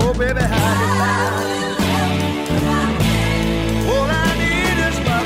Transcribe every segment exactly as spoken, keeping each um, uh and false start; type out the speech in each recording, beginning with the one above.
Oh, baby, how you find? All I need is my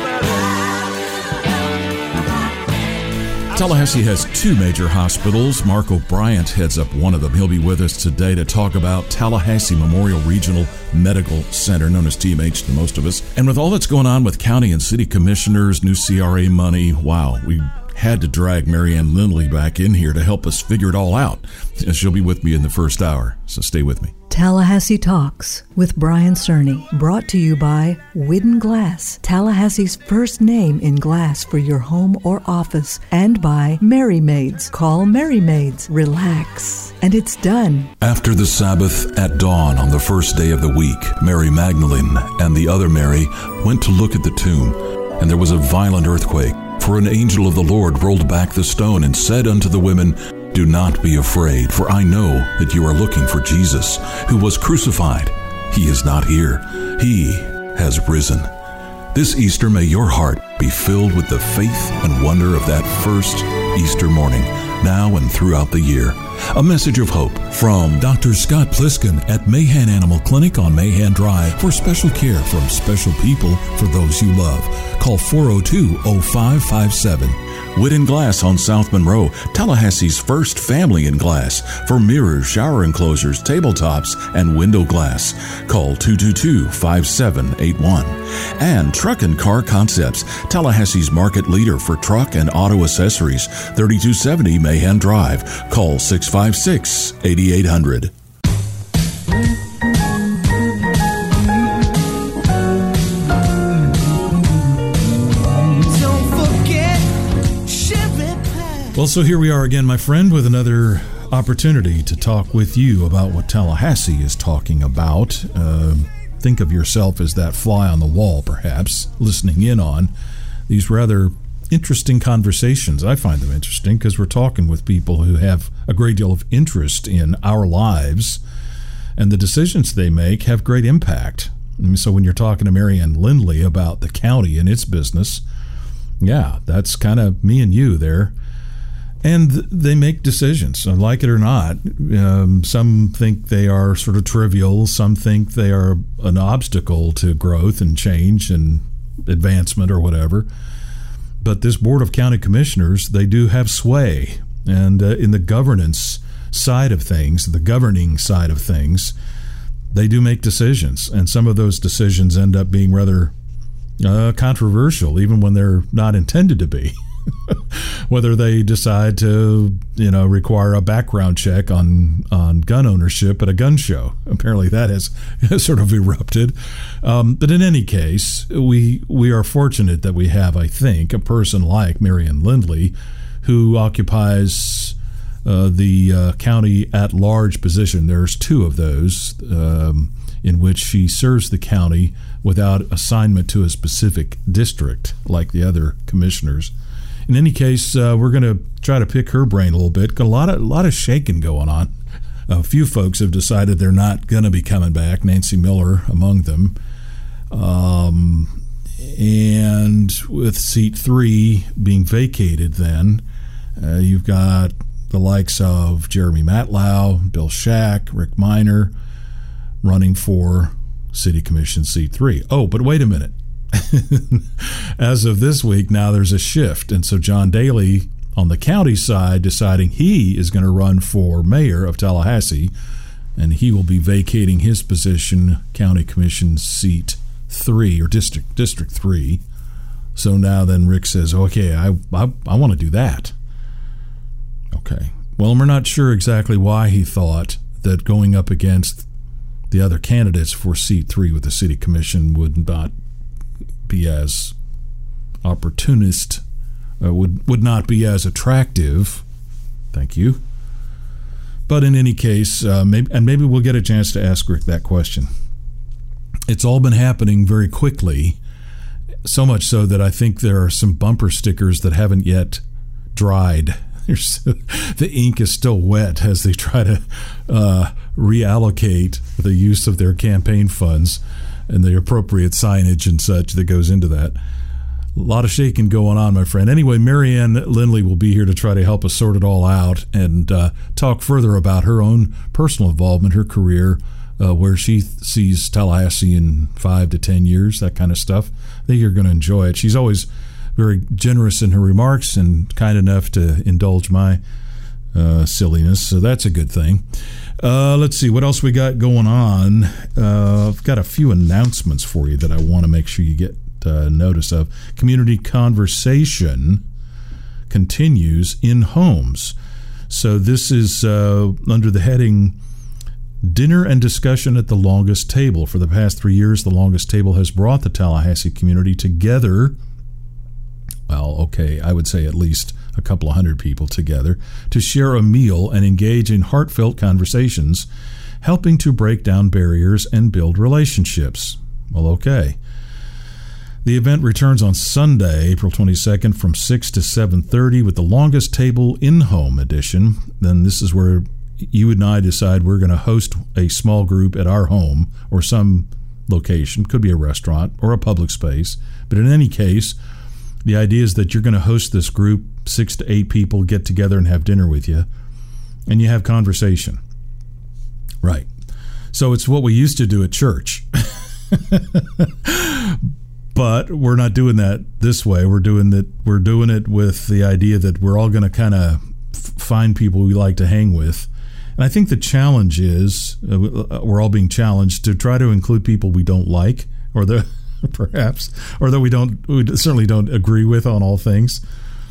brother. Tallahassee has two major hospitals. Mark O'Brien heads up one of them. He'll be with us today to talk about Tallahassee Memorial Regional Medical Center, known as T M H to most of us. And with all that's going on with county and city commissioners, new C R A money, wow, we had to drag Marianne Lindley back in here to help us figure it all out. She'll be with me in the first hour, so stay with me. Tallahassee Talks with Brian Cerny, brought to you by Widden Glass, Tallahassee's first name in glass for your home or office, and by Merry Maids. Call Merry Maids. Relax, and it's done. After the Sabbath at dawn on the first day of the week, Mary Magdalene and the other Mary went to look at the tomb, and there was a violent earthquake. For an angel of the Lord rolled back the stone and said unto the women, Do not be afraid, for I know that you are looking for Jesus, who was crucified. He is not here. He has risen. This Easter, may your heart be filled with the faith and wonder of that first Easter morning, now and throughout the year. A message of hope from Doctor Scott Pliskin at Mahan Animal Clinic on Mahan Drive for special care from special people for those you love. Call four oh two, oh five five seven. Widden Glass on South Monroe, Tallahassee's first family in glass for mirrors, shower enclosures, tabletops, and window glass. Call two two two, five seven eight one. And Truck and Car Concepts, Tallahassee's market leader for truck and auto accessories, thirty-two seventy Mahan Drive. Call six five six, eight eight hundred. Well, so here we are again, my friend, with another opportunity to talk with you about what Tallahassee is talking about. Uh, think of yourself as that fly on the wall, perhaps, listening in on these rather interesting conversations. I find them interesting because we're talking with people who have a great deal of interest in our lives, and the decisions they make have great impact. And so when you're talking to Marianne Lindley about the county and its business, yeah, that's kind of me and you there. And they make decisions, like it or not. Um, some think they are sort of trivial. Some think they are an obstacle to growth and change and advancement or whatever. But this Board of County Commissioners, they do have sway. And uh, in the governance side of things, the governing side of things, they do make decisions. And some of those decisions end up being rather uh, controversial, even when they're not intended to be. Whether they decide to, you know, require a background check on, on gun ownership at a gun show. Apparently that has sort of erupted. Um, but in any case, we we are fortunate that we have, I think, a person like Marianne Lindley who occupies uh, the uh, county at-large position. There's two of those um, in which she serves the county without assignment to a specific district like the other commissioners. In any case, uh, we're going to try to pick her brain a little bit. Got a lot of a lot of shaking going on. A few folks have decided they're not going to be coming back. Nancy Miller among them. Um, and with seat three being vacated, then uh, you've got the likes of Jeremy Matlow, Bill Shack, Rick Miner running for City Commission seat three. Oh, but wait a minute. As of this week, now there's a shift. And so John Daly on the county side deciding he is going to run for mayor of Tallahassee, and he will be vacating his position, County Commission seat three or district district three. So now then Rick says, okay, I, I, I want to do that. Okay. Well, we're not sure exactly why he thought that going up against the other candidates for seat three with the City Commission would not be as opportunist, uh, would would not be as attractive. Thank you. But in any case, uh, maybe, and maybe we'll get a chance to ask Rick that question. It's all been happening very quickly, so much so that I think there are some bumper stickers that haven't yet dried. The ink is still wet as they try to uh, reallocate the use of their campaign funds and the appropriate signage and such that goes into that. A lot of shaking going on, my friend. Anyway, Marianne Lindley will be here to try to help us sort it all out and uh, talk further about her own personal involvement, her career, uh, where she th- sees Tallahassee in five to ten years, that kind of stuff. I think you're going to enjoy it. She's always very generous in her remarks and kind enough to indulge my uh, silliness, so that's a good thing. Uh, let's see, what else we got going on? Uh, I've got a few announcements for you that I want to make sure you get uh, notice of. Community conversation continues in homes. So this is uh, under the heading Dinner and Discussion at the Longest Table. For the past three years, the Longest Table has brought the Tallahassee community together. Well, okay, I would say at least a couple of hundred people together to share a meal and engage in heartfelt conversations, helping to break down barriers and build relationships. Well, okay. The event returns on Sunday, April twenty-second from six to seven thirty with the Longest Table in-home edition. Then this is where you and I decide we're going to host a small group at our home or some location. Could be a restaurant or a public space. But in any case, the idea is that you're going to host this group, six to eight people get together and have dinner with you, and you have conversation. Right. So it's what we used to do at church. But we're not doing that this way. We're doing that. We're doing it with the idea that we're all going to kind of f- find people we like to hang with. And I think the challenge is uh, we're all being challenged to try to include people we don't like, or the perhaps, or that we don't, we certainly don't agree with on all things.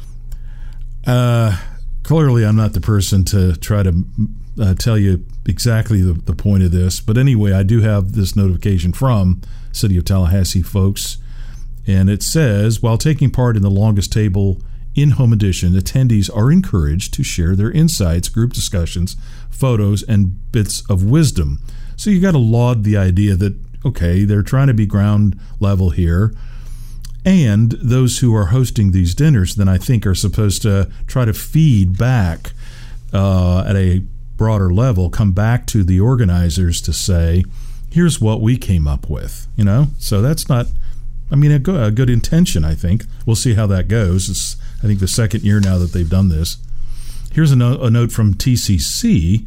Uh, clearly, I'm not the person to try to uh, tell you exactly the, the point of this. But anyway, I do have this notification from City of Tallahassee folks. And it says, while taking part in the Longest Table in-home edition, attendees are encouraged to share their insights, group discussions, photos, and bits of wisdom. So you got to laud the idea that, okay, they're trying to be ground level here. And those who are hosting these dinners, then I think, are supposed to try to feed back uh, at a broader level, come back to the organizers to say, here's what we came up with, you know? So that's not... I mean, a good, a good intention, I think. We'll see how that goes. It's, I think, the second year now that they've done this. Here's a, no, a note from T C C,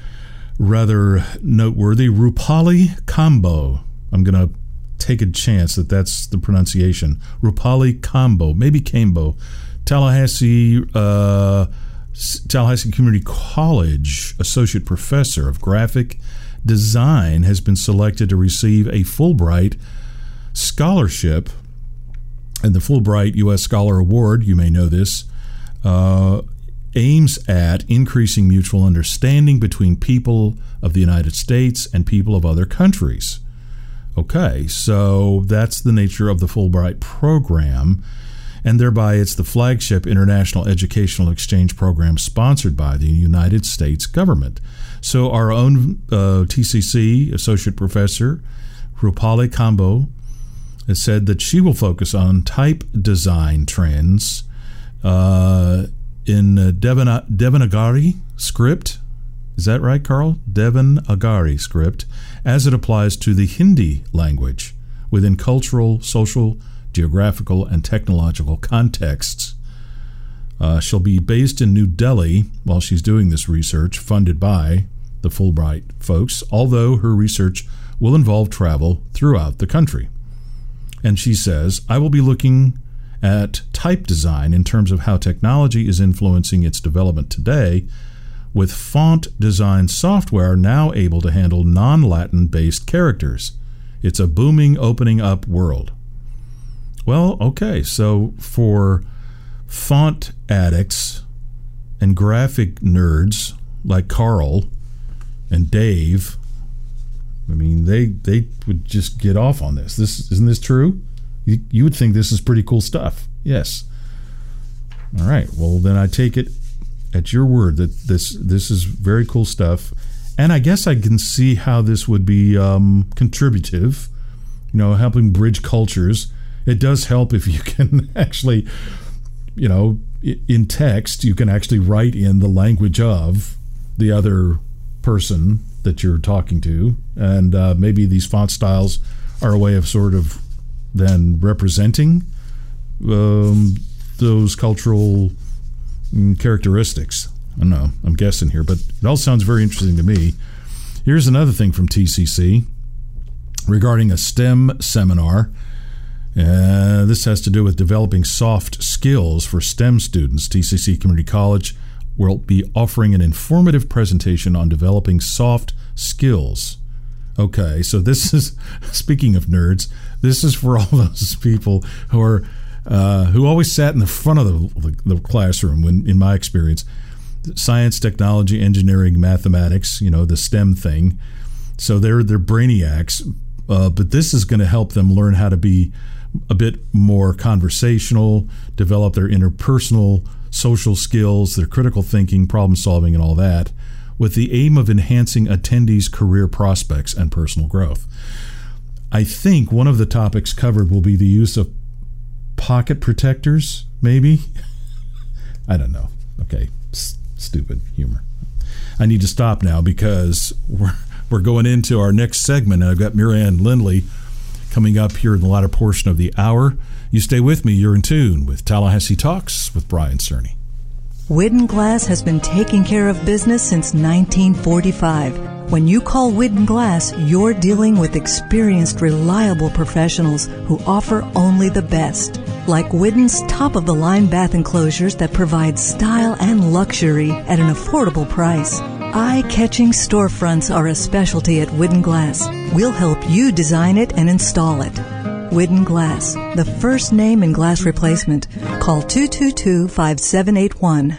rather noteworthy. Rupali Kambo. I'm going to take a chance that that's the pronunciation. Rupali Kambo, maybe Kambo. Tallahassee, uh, Tallahassee Community College Associate Professor of Graphic Design has been selected to receive a Fulbright scholarship, and the Fulbright U S Scholar Award, you may know this, uh, aims at increasing mutual understanding between people of the United States and people of other countries. Okay, so that's the nature of the Fulbright program, and thereby it's the flagship international educational exchange program sponsored by the United States government. So our own uh, T C C Associate Professor, Rupali Kambo, has said that she will focus on type design trends uh, in uh, Devana- Devanagari script. Is that right, Carl? Devanagari script, as it applies to the Hindi language within cultural, social, geographical, and technological contexts. Uh, she'll be based in New Delhi while she's doing this research, funded by the Fulbright folks, although her research will involve travel throughout the country. And she says, I will be looking at type design in terms of how technology is influencing its development today, with font design software now able to handle non-Latin based characters. It's a booming, opening up world. Well, okay, so for font addicts and graphic nerds like Carl and Dave, I mean, they they would just get off on this. This isn't this true? You, you would think this is pretty cool stuff. Yes. All right. Well, then I take it at your word that this this is very cool stuff, and I guess I can see how this would be um, contributive. You know, helping bridge cultures. It does help if you can actually, you know, in text you can actually write in the language of the other person that you're talking to, and uh, maybe these font styles are a way of sort of then representing um, those cultural mm, characteristics. I don't know, I'm guessing here, but it all sounds very interesting to me. Here's another thing from T C C regarding a STEM seminar. Uh, this has to do with developing soft skills for STEM students. T C C Community College will be offering an informative presentation on developing soft skills. Okay, so this is, speaking of nerds, this is for all those people who are uh, who always sat in the front of the, the, the classroom. When, in my experience, science, technology, engineering, mathematics, you know, the STEM thing. So they're they're brainiacs, uh, but this is going to help them learn how to be a bit more conversational, develop their interpersonal, social skills, their critical thinking, problem solving, and all that, with the aim of enhancing attendees' career prospects and personal growth. I think one of the topics covered will be the use of pocket protectors, maybe? I don't know. Okay, S- stupid humor. I need to stop now because we're, we're going into our next segment, and I've got Marianne Lindley coming up here in the latter portion of the hour. You stay with me. You're in tune with Tallahassee Talks with Brian Cerny. Widden Glass has been taking care of business since nineteen forty-five. When you call Widden Glass, you're dealing with experienced, reliable professionals who offer only the best. Like Widden's top-of-the-line bath enclosures that provide style and luxury at an affordable price. Eye-catching storefronts are a specialty at Widden Glass. We'll help you design it and install it. Widden Glass, the first name in glass replacement. Call two two two, five seven eight one.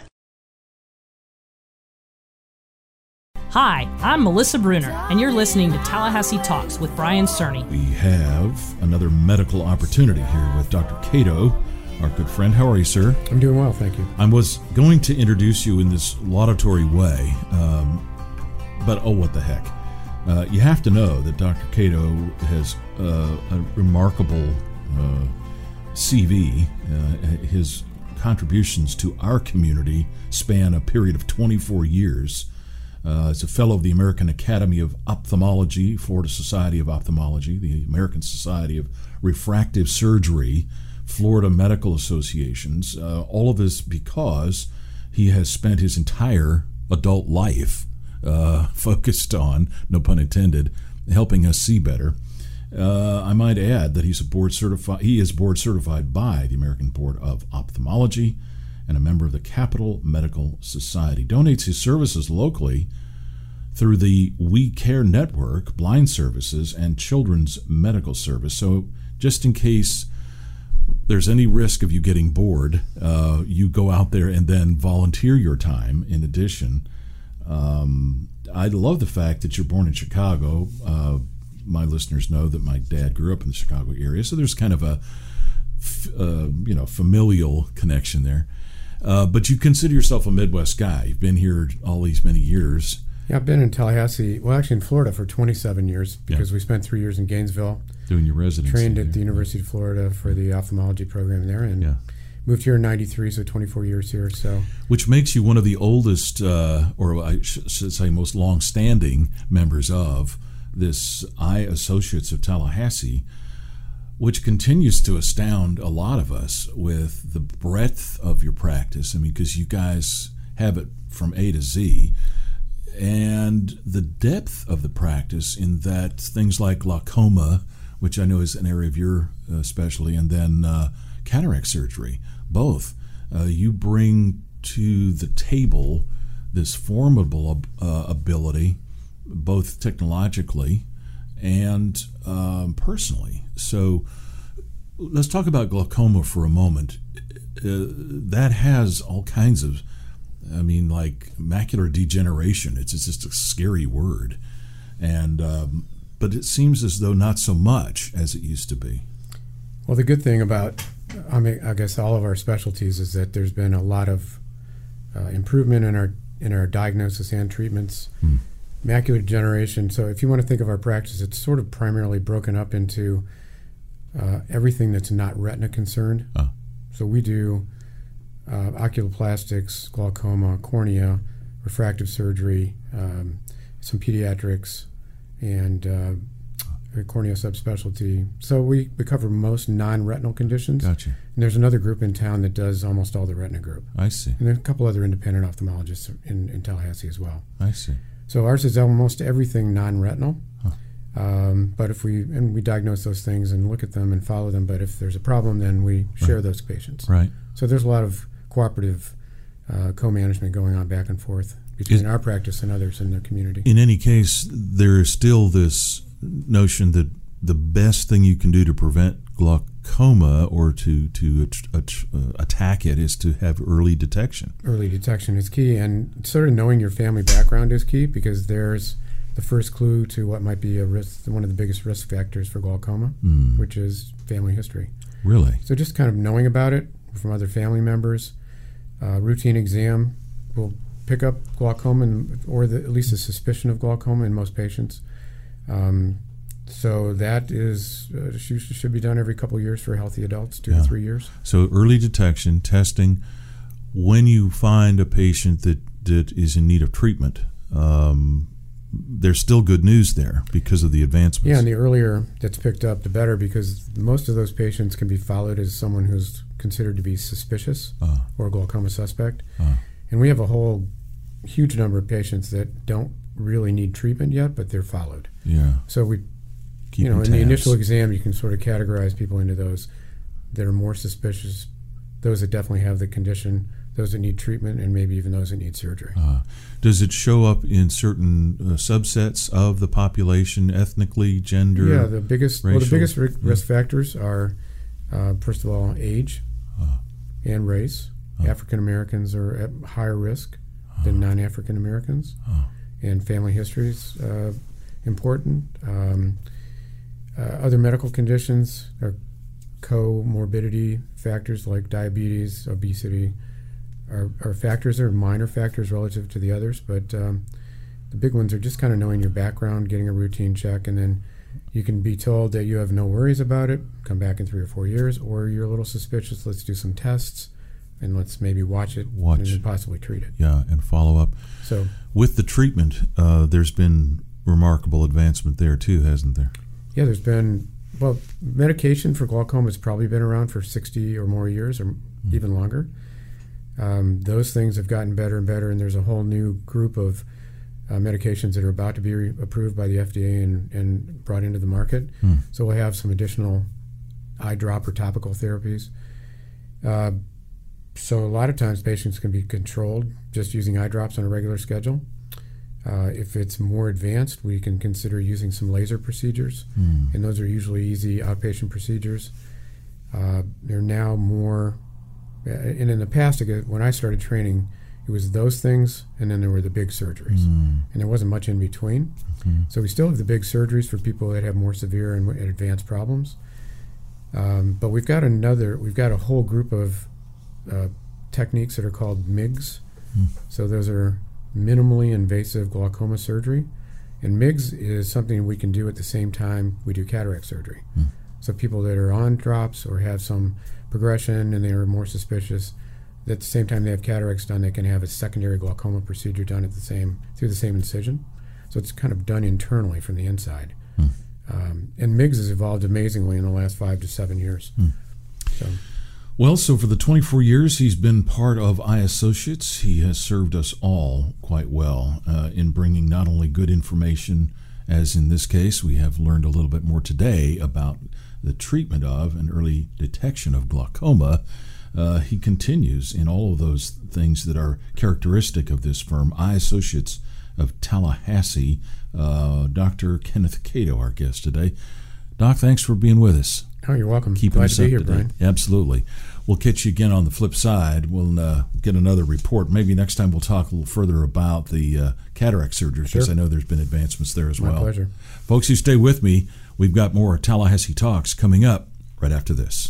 Hi, I'm Melissa Bruner, and you're listening to Tallahassee Talks with Brian Cerny. We have another medical opportunity here with Doctor Cato, our good friend. How are you, sir? I'm doing well, thank you. I was going to introduce you in this laudatory way, um, but oh, what the heck. Uh, you have to know that Doctor Cato has uh, a remarkable uh, C V. Uh, his contributions to our community span a period of twenty-four years. Uh, as a fellow of the American Academy of Ophthalmology, Florida Society of Ophthalmology, the American Society of Refractive Surgery, Florida Medical Associations, uh, all of this because he has spent his entire adult life uh, focused on, no pun intended, helping us see better. Uh, I might add that he's a board certified. He is board certified by the American Board of Ophthalmology and a member of the Capital Medical Society. Donates his services locally through the We Care Network, Blind Services, and Children's Medical Service. So just in case there's any risk of you getting bored, uh, you go out there and then volunteer your time in addition. Um, I love the fact that you're born in Chicago. Uh, my listeners know that my dad grew up in the Chicago area, so there's kind of a uh, you know familial connection there. Uh, but you consider yourself a Midwest guy. You've been here all these many years. Yeah, I've been in Tallahassee, well, actually in Florida for twenty-seven years because yeah. we spent three years in Gainesville. Doing your residency. Trained at the University of Florida for the ophthalmology program there, and yeah. moved here in ninety-three, so twenty-four years here. So, which makes you one of the oldest, uh, or I should say most long-standing members of this Eye Associates of Tallahassee, which continues to astound a lot of us with the breadth of your practice. I mean, because you guys have it from A to Z, and the depth of the practice in that things like glaucoma, which I know is an area of your uh, specialty, and then uh, cataract surgery, both. Uh, you bring to the table this formidable uh, ability, both technologically and um, personally. So let's talk about glaucoma for a moment. Uh, that has all kinds of, I mean, like macular degeneration. It's, it's just a scary word. And um, but it seems as though not so much as it used to be. Well, the good thing about, I mean, I guess all of our specialties is that there's been a lot of uh, improvement in our in our diagnosis and treatments. Hmm. Macular degeneration. So if you want to think of our practice, it's sort of primarily broken up into uh, everything that's not retina concerned. Oh. So we do uh, oculoplastics, glaucoma, cornea, refractive surgery, um, some pediatrics, and uh, cornea subspecialty. So we, we cover most non-retinal conditions. Gotcha. And there's another group in town that does almost all the retina group. I see. And there's a couple other independent ophthalmologists in, in Tallahassee as well. I see. So ours is almost everything non-retinal. Huh. Um, but if we and we diagnose those things and look at them and follow them, but if there's a problem, then we share Right. those patients. Right. So there's a lot of cooperative uh, co-management going on back and forth between Is- our practice and others in the community. In any case, there is still this notion that the best thing you can do to prevent glaucoma or to to at- at- uh, attack it is to have early detection. Early detection is key, and sort of knowing your family background is key, because there's the first clue to what might be a risk, one of the biggest risk factors for glaucoma, Mm. which is family history. Really? So just kind of knowing about it from other family members, uh, routine exam will pick up glaucoma, and, or the, at least a suspicion of glaucoma in most patients. Um, so that is uh, should, should be done every couple of years for healthy adults, two Yeah. to three years. So early detection, testing. When you find a patient that, that is in need of treatment, um, there's still good news there because of the advancements. Yeah, and the earlier that's picked up, the better, because most of those patients can be followed as someone who's considered to be suspicious Uh, or a glaucoma suspect. uh, And we have a whole huge number of patients that don't really need treatment yet, but they're followed. yeah. So we, Keep you know, in tabs. the initial exam, you can sort of categorize people into those that are more suspicious, those that definitely have the condition, those that need treatment, and maybe even those that need surgery. Uh, does it show up in certain uh, subsets of the population, ethnically, gender? Yeah, the biggest well, the racial? biggest ri- Yeah. risk factors are, uh, first of all, age Uh, and race. uh. African Americans are at higher risk than non-African Americans, uh, and family history is uh, important. Um, uh, other medical conditions are comorbidity factors like diabetes, obesity, are, are factors, are minor factors relative to the others, but um, the big ones are just kind of knowing your background, getting a routine check, and then you can be told that you have no worries about it, come back in three or four years, or you're a little suspicious, let's do some tests, and let's maybe watch it Watch. and then possibly treat it. yeah, and follow up. So With the treatment, uh, there's been remarkable advancement there too, hasn't there? yeah, there's been, well, medication for glaucoma has probably been around for sixty or more years, or even longer. Um, those things have gotten better and better, and there's a whole new group of uh, medications that are about to be re- approved by the F D A and, and brought into the market. Hmm. So we'll have some additional eye drop or topical therapies. Uh, so a lot of times patients can be controlled just using eye drops on a regular schedule. Uh, if it's more advanced, we can consider using some laser procedures, Hmm. and those are usually easy outpatient procedures. Uh, they're now more, uh, and in the past, again, when I started training, it was those things, and then there were the big surgeries, Hmm. and there wasn't much in between. Mhm. So we still have the big surgeries for people that have more severe and, and advanced problems. Um, but we've got another, we've got a whole group of uh, techniques that are called M I Gs. Hmm. So those are minimally invasive glaucoma surgery. And M I Gs is something we can do at the same time we do cataract surgery. Hmm. So people that are on drops or have some progression and they are more suspicious, at the same time they have cataracts done, they can have a secondary glaucoma procedure done at the same through the same incision. So it's kind of done internally from the inside. Hmm. Um, and M I Gs has evolved amazingly in the last five to seven years. Hmm. So Well, so for the twenty-four years he's been part of Eye Associates, he has served us all quite well uh, in bringing not only good information, as in this case we have learned a little bit more today about the treatment of and early detection of glaucoma. Uh, he continues in all of those things that are characteristic of this firm, Eye Associates of Tallahassee. Uh, Doctor Kenneth Cato, our guest today. Doc, thanks for being with us. oh, you're welcome. Keeping Glad us to be up here, to date. Brian. Absolutely. We'll catch you again on the flip side. We'll uh, get another report. Maybe next time we'll talk a little further about the uh, cataract surgery, because Sure. I know there's been advancements there as My well. pleasure. Folks, you stay with me. We've got more Tallahassee Talks coming up right after this.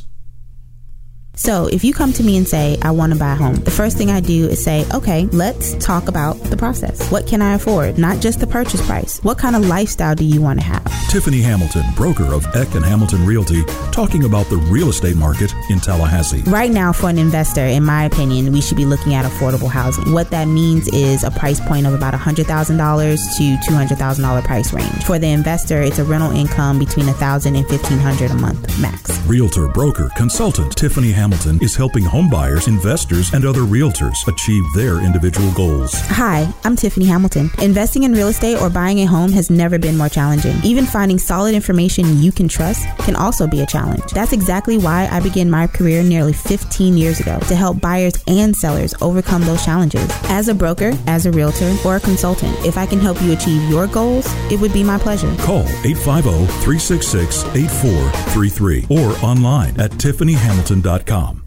So if you come to me and say, I want to buy a home, the first thing I do is say, okay, let's talk about the process. What can I afford? Not just the purchase price. What kind of lifestyle do you want to have? Tiffany Hamilton, broker of Eck and Hamilton Realty, talking about the real estate market in Tallahassee. Right now, for an investor, in my opinion, we should be looking at affordable housing. What that means is a price point of about one hundred thousand dollars to two hundred thousand dollars price range. For the investor, it's a rental income between one thousand dollars and fifteen hundred dollars a month max. Realtor, broker, consultant Tiffany Hamilton is helping homebuyers, investors, and other realtors achieve their individual goals. Hi, I'm Tiffany Hamilton. Investing in real estate or buying a home has never been more challenging. Even finding solid information you can trust can also be a challenge. That's exactly why I began my career nearly fifteen years ago, to help buyers and sellers overcome those challenges. As a broker, as a realtor, or a consultant, if I can help you achieve your goals, it would be my pleasure. Call eight five zero, three six six, eight four three three or online at tiffany hamilton dot com.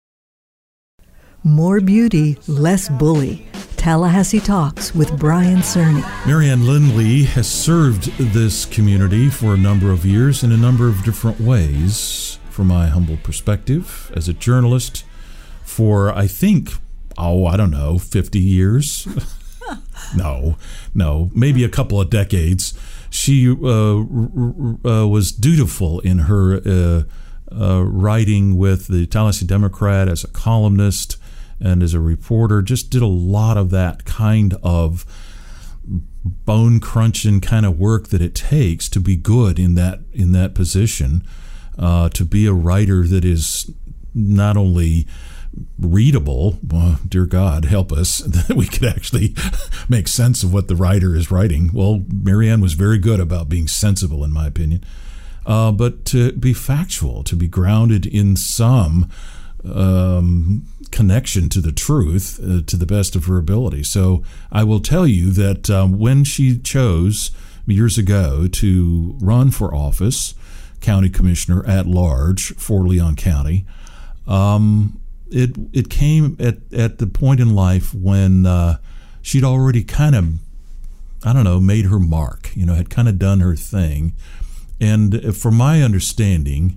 More beauty, less bully. Tallahassee Talks with Brian Cerny. Marianne Lindley has served this community for a number of years in a number of different ways. From my humble perspective, as a journalist for, I think, oh, I don't know, fifty years? no, no, maybe a couple of decades. She uh, r- r- uh, was dutiful in her uh, uh, writing with the Tallahassee Democrat as a columnist and as a reporter. Just did a lot of that kind of bone-crunching kind of work that it takes to be good in that in that position, uh, to be a writer that is not only readable, well, dear God, help us, that we could actually make sense of what the writer is writing. Well, Marianne was very good about being sensible, in my opinion, uh, but to be factual, to be grounded in some um, connection to the truth, uh, to the best of her ability. So I will tell you that um, when she chose years ago to run for office, county commissioner at large for Leon County, um, It it came at, at the point in life when uh, she'd already kind of, I don't know, made her mark, you know, had kind of done her thing. And from my understanding,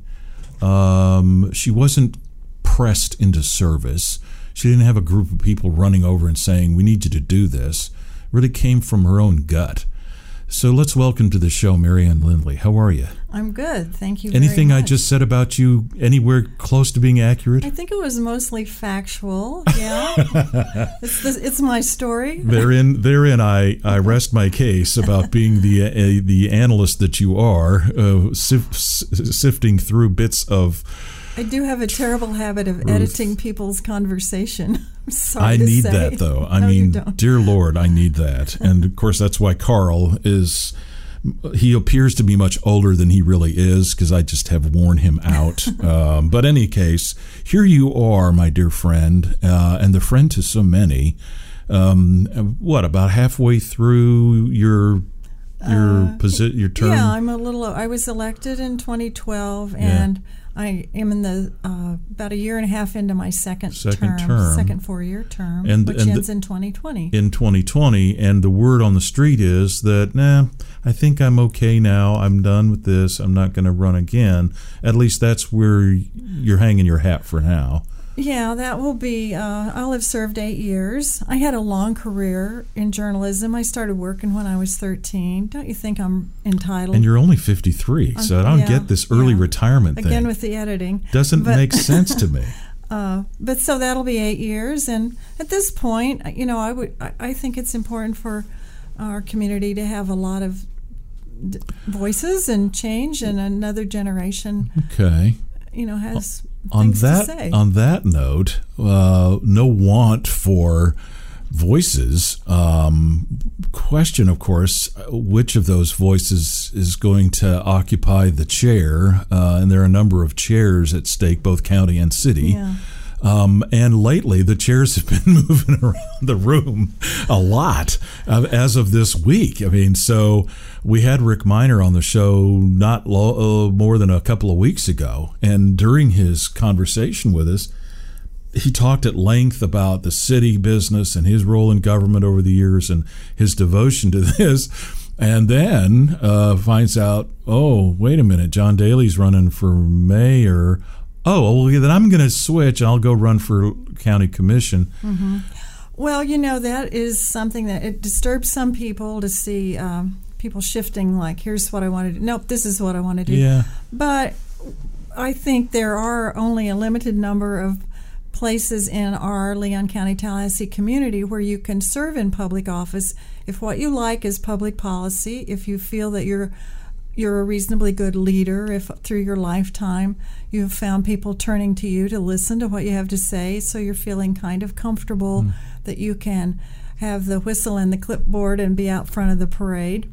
um, she wasn't pressed into service. She didn't have a group of people running over and saying, we need you to do this. It really came from her own gut. So let's welcome to the show Marianne Lindley. How are you? I'm good. Thank you Anything very I much. just said about you anywhere close to being accurate? I think it was mostly factual, yeah. it's, the, it's my story. Therein, therein I, I rest my case about being the uh, the analyst that you are, uh, sif- sifting through bits of I do have a terrible habit of Ruth. editing people's conversation. I'm sorry I to need say. that, though. I No, you mean, don't. dear Lord, I need that. And, of course, that's why Carl is... He appears to be much older than he really is, because I just have worn him out. um, but in any case, here you are, my dear friend, uh, and the friend to so many. Um, what, about halfway through your your Uh, posi- your term? Yeah, I'm a little. I was elected in twenty twelve, Yeah. and I am in the uh, about a year and a half into my second, Second term, term. second four-year term, And- which and ends the- in twenty twenty. in twenty twenty, and the word on the street is that, nah, I think I'm okay now. I'm done with this. I'm not going to run again. At least that's where you're hanging your hat for now. Yeah, that will be, uh, I'll have served eight years. I had a long career in journalism. I started working when I was thirteen. Don't you think I'm entitled? And you're only fifty-three, so I don't Um, yeah, get this early yeah. retirement Again thing. with the editing. Doesn't But- make sense to me. Uh, but so that'll be eight years. And at this point, you know, I would, I, I think it's important for our community to have a lot of d- voices and change, and another generation, Okay. you know, has On things that to say. on that note, uh, no want for voices. Um, question, of course, which of those voices is going to occupy the chair? Uh, and there are a number of chairs at stake, both county and city. Yeah. Um, and lately, the chairs have been moving around the room a lot uh, as of this week. I mean, so we had Rick Miner on the show not lo- uh, more than a couple of weeks ago. And during his conversation with us, he talked at length about the city business and his role in government over the years and his devotion to this. And then uh, finds out, oh, wait a minute, John Daly's running for mayor. Oh, well, then I'm going to switch. I'll go run for county commission. Mm-hmm. Well, you know, that is something that it disturbs some people to see um, people shifting, like, here's what I want to do. Nope, this is what I want to do. Yeah. But I think there are only a limited number of places in our Leon County, Tallahassee community where you can serve in public office if what you like is public policy, if you feel that you're you're a reasonably good leader, if through your lifetime you have found people turning to you to listen to what you have to say, so you're feeling kind of comfortable mm. that you can have the whistle and the clipboard and be out front of the parade.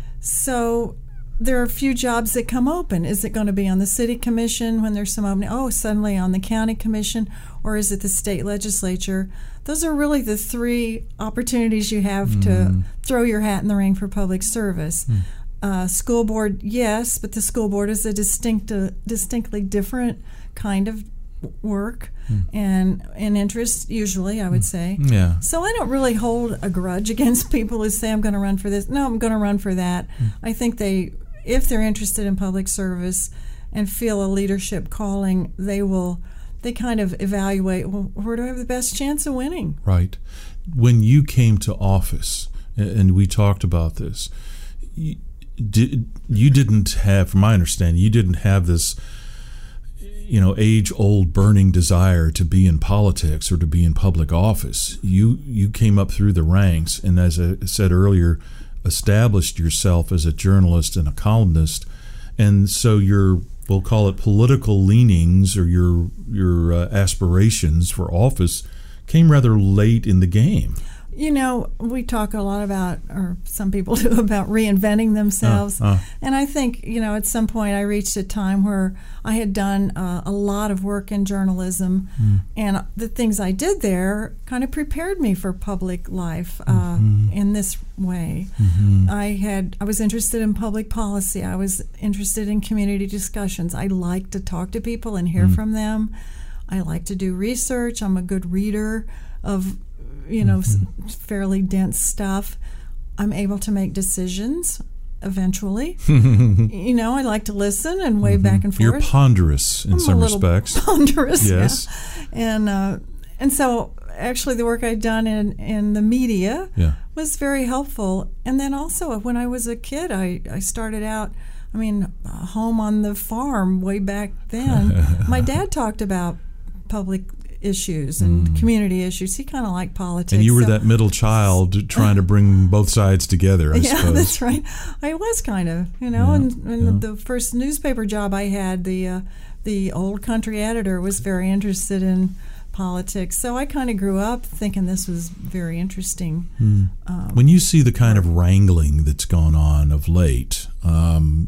So there are a few jobs that come open. Is it going to be on the city commission when there's some opening? Oh, suddenly on the county commission, or is it the state legislature? Those are really the three opportunities you have mm. to throw your hat in the ring for public service. Mm. Uh, school board, yes, but the school board is a distinct, uh, distinctly different kind of work mm. and and interest, usually, I would say. Yeah. So I don't really hold a grudge against people who say, I'm going to run for this. No, I'm going to run for that. Mm. I think they, if they're interested in public service and feel a leadership calling, they will, they kind of evaluate, well, where do I have the best chance of winning? Right. When you came to office, and we talked about this, you, Did, you didn't have, from my understanding, you didn't have this, you know, age-old burning desire to be in politics or to be in public office. You you came up through the ranks, and as I said earlier, established yourself as a journalist and a columnist, and so your, we'll call it political leanings or your your uh, aspirations for office came rather late in the game. You know, we talk a lot about, or some people do, about reinventing themselves. Uh, uh. And I think, you know, at some point I reached a time where I had done uh, a lot of work in journalism, mm. and the things I did there kind of prepared me for public life uh, mm-hmm. in this way. Mm-hmm. I had, I was interested in public policy. I was interested in community discussions. I like to talk to people and hear mm. from them. I like to do research. I'm a good reader of you know, mm-hmm. fairly dense stuff. I'm able to make decisions eventually. You know, I like to listen and weigh mm-hmm. back and forth. You're ponderous in I'm some a little respects. Ponderous, yes. Yeah. And uh, and so actually the work I'd done in, in the media yeah. was very helpful. And then also when I was a kid, I, I started out, I mean, home on the farm way back then. My dad talked about public issues and mm. community issues. He kind of liked politics. And you were so. that middle child trying to bring both sides together, I yeah, suppose. That's right. I was kind of, you know, yeah, and, and yeah. the first newspaper job I had, the uh, the old country editor was very interested in politics. So I kind of grew up thinking this was very interesting. Mm. Um, when you see the kind of wrangling that's gone on of late, um,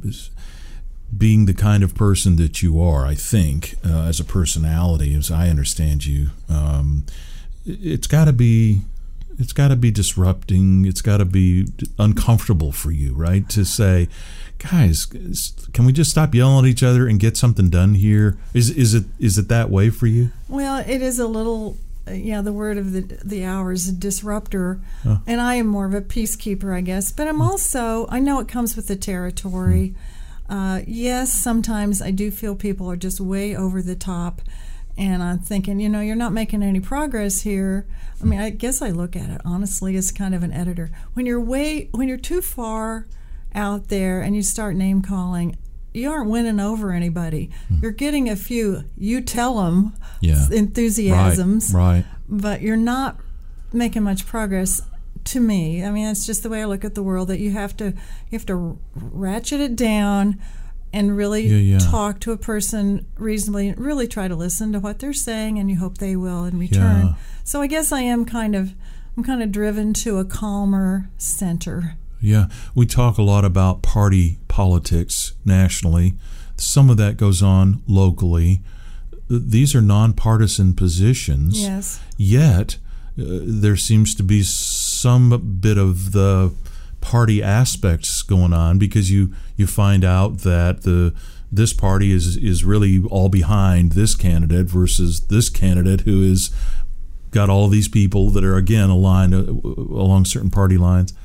being the kind of person that you are, I think, uh, as a personality, as I understand you, um, it's got to be, it's got to be disrupting. It's got to be uncomfortable for you, right? To say, guys, can we just stop yelling at each other and get something done here? Is is it is it that way for you? Well, it is a little. Yeah, the word of the the hour is a disruptor, oh. and I am more of a peacekeeper, I guess. But I'm also, I know it comes with the territory. Mm. Uh, yes, sometimes I do feel people are just way over the top, and I'm thinking, you know, you're not making any progress here. I mean, I guess I look at it honestly as kind of an editor. When you're way, when you're too far out there and you start name calling, you aren't winning over anybody. Hmm. You're getting a few, you tell them yeah. enthusiasms, right, right. but you're not making much progress. To me, I mean, it's just the way I look at the world. That you have to, you have to ratchet it down, and really yeah, yeah. talk to a person reasonably, and really try to listen to what they're saying, and you hope they will in return. Yeah. So I guess I am kind of, I'm kind of driven to a calmer center. Yeah, we talk a lot about party politics nationally. Some of that goes on locally. These are nonpartisan positions. Yes. Yet uh, there seems to be some bit of the party aspects going on, because you, you find out that the this party is is really all behind this candidate versus this candidate who is got all these people that are again aligned uh, along certain party lines.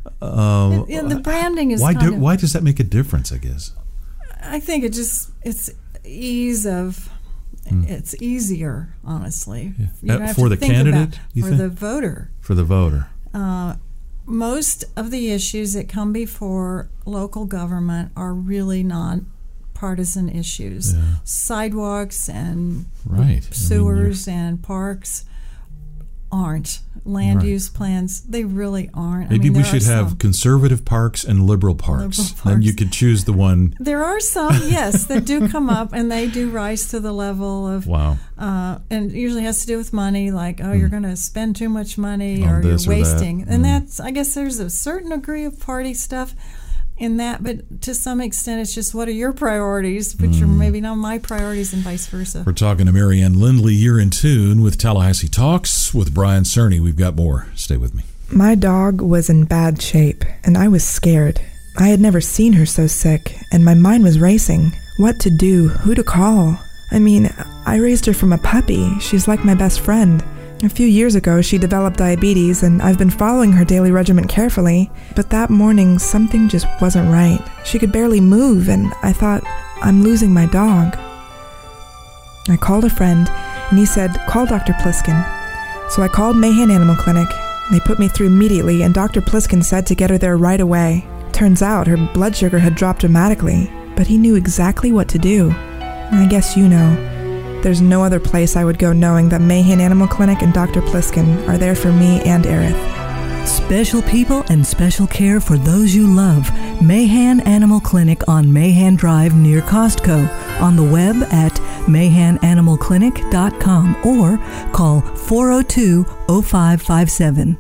Uh, and, and the branding is why kind do, of, why does that make a difference? I guess I think it just it's ease of. It's easier, honestly. Yeah. You don't Uh, have for to the think candidate, about, you for think? the voter. For the voter. Uh, most of the issues that come before local government are really non-partisan issues. Yeah. Sidewalks and Right. sewers and parks aren't. Land Right. use plans, they really aren't. Maybe I mean, we there should are have some. conservative parks and liberal parks. Liberal Then you parks. could choose the one. There are some, yes, that do come up, and they do rise to the level of, Wow. uh, and it usually has to do with money, like, oh, you're going to spend too much money, On or you're this or that. wasting. And Mm. that's, I guess there's a certain degree of party stuff in that, but to some extent, it's just what are your priorities, which are maybe not my priorities, and vice versa. We're talking to Marianne Lindley. You're in tune with Tallahassee Talks with Brian Cerny. We've got more. Stay with me. My dog was in bad shape, and I was scared. I had never seen her so sick, and my mind was racing. What to do? Who to call? I mean, I raised her from a puppy. She's like my best friend. A few years ago, she developed diabetes, and I've been following her daily regimen carefully. But that morning, something just wasn't right. She could barely move, and I thought, I'm losing my dog. I called a friend, and he said, call Doctor Pliskin. So I called Mahan Animal Clinic. They put me through immediately, and Doctor Pliskin said to get her there right away. Turns out her blood sugar had dropped dramatically, but he knew exactly what to do. I guess you know. There's no other place I would go knowing that Mahan Animal Clinic and Doctor Pliskin are there for me and Aerith. Special people and special care for those you love. Mahan Animal Clinic on Mahan Drive near Costco. On the web at mahan animal clinic dot com or call four oh two oh five five seven.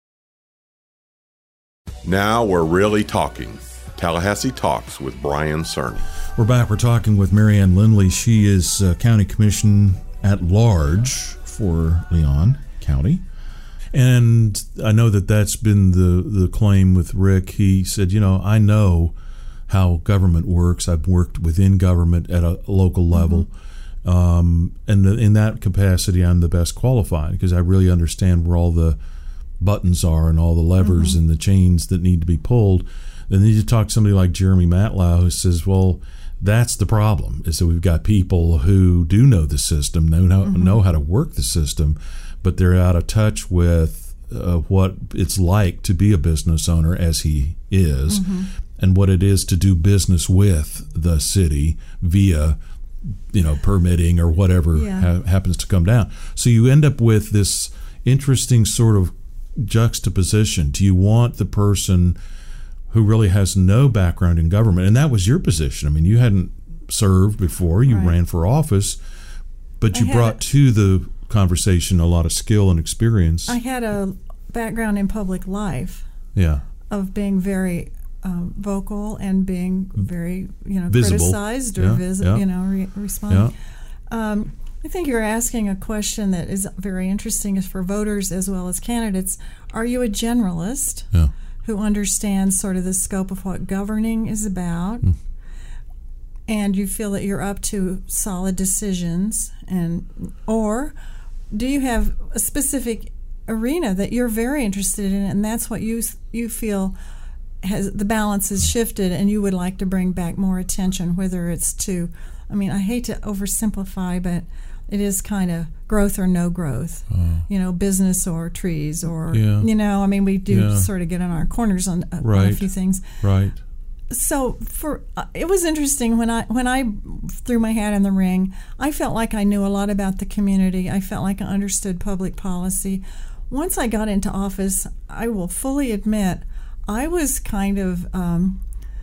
Now we're really talking. Tallahassee Talks with Brian Cerny. We're back. We're talking with Marianne Lindley. She is uh, County Commission at Large for Leon County. And I know that that's been the, the claim with Rick. He said, you know, I know how government works. I've worked within government at a local level. Mm-hmm. Um, and in that capacity, I'm the best qualified because I really understand where all the buttons are and all the levers mm-hmm. and the chains that need to be pulled. Then you talk to somebody like Jeremy Matlow who says, well, that's the problem, is that we've got people who do know the system, know how, mm-hmm. know how to work the system, but they're out of touch with uh, what it's like to be a business owner, as he is, mm-hmm. and what it is to do business with the city via, you know, permitting or whatever yeah. ha- happens to come down. So you end up with this interesting sort of juxtaposition. Do you want the person who really has no background in government? And that was your position. I mean, you hadn't served before. You right. ran for office, but you I brought had, to the conversation a lot of skill and experience. I had a background in public life. Yeah. Of being very um, vocal and being very, you know, visible. criticized or yeah. visible, yeah. you know, re- responding. Yeah. Um, I think you're asking a question that is very interesting for voters as well as candidates. Are you a generalist? Yeah. Who understands sort of the scope of what governing is about, mm. and you feel that you're up to solid decisions, and or do you have a specific arena that you're very interested in, and that's what you you feel has the balance has shifted, and you would like to bring back more attention, whether it's to, I mean, I hate to oversimplify, but it is kind of growth or no growth, uh, you know, business or trees or, yeah. you know, I mean, we do yeah. sort of get on our corners on, uh, right. on a few things. Right. So for uh, it was interesting when I when I threw my hat in the ring, I felt like I knew a lot about the community. I felt like I understood public policy. Once I got into office, I will fully admit I was kind of um,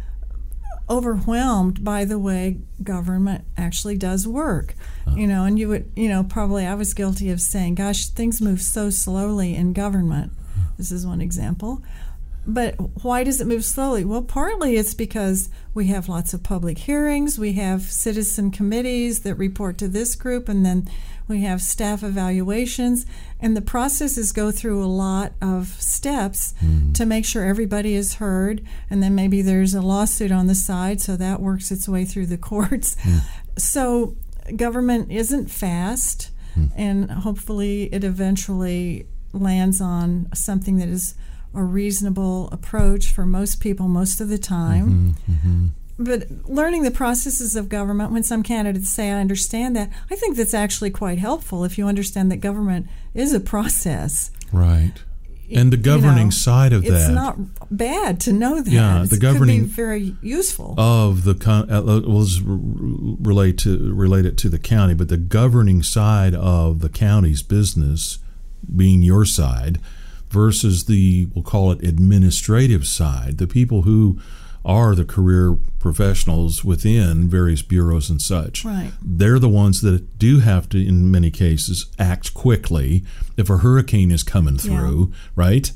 overwhelmed by the way government actually does work. Uh-huh. You know, and you would, you know, probably I was guilty of saying, gosh, things move so slowly in government. Uh-huh. This is one example. But why does it move slowly? Well, partly it's because we have lots of public hearings, we have citizen committees that report to this group, and then we have staff evaluations, and the processes go through a lot of steps mm. to make sure everybody is heard, and then maybe there's a lawsuit on the side, so that works its way through the courts. Mm. So government isn't fast, mm. and hopefully it eventually lands on something that is a reasonable approach for most people most of the time. Mm-hmm, mm-hmm. But learning the processes of government, when some candidates say, I understand that, I think that's actually quite helpful if you understand that government is a process. Right. And the governing you know, side of it's that. It's not bad to know that. Yeah, the it governing could be very useful. Of the con- uh, we'll just r- relate to relate it to the county, but the governing side of the county's business being your side versus the, we'll call it administrative side, the people who are the career professionals within various bureaus and such. Right. They're the ones that do have to, in many cases, act quickly. If a hurricane is coming through, yeah. right,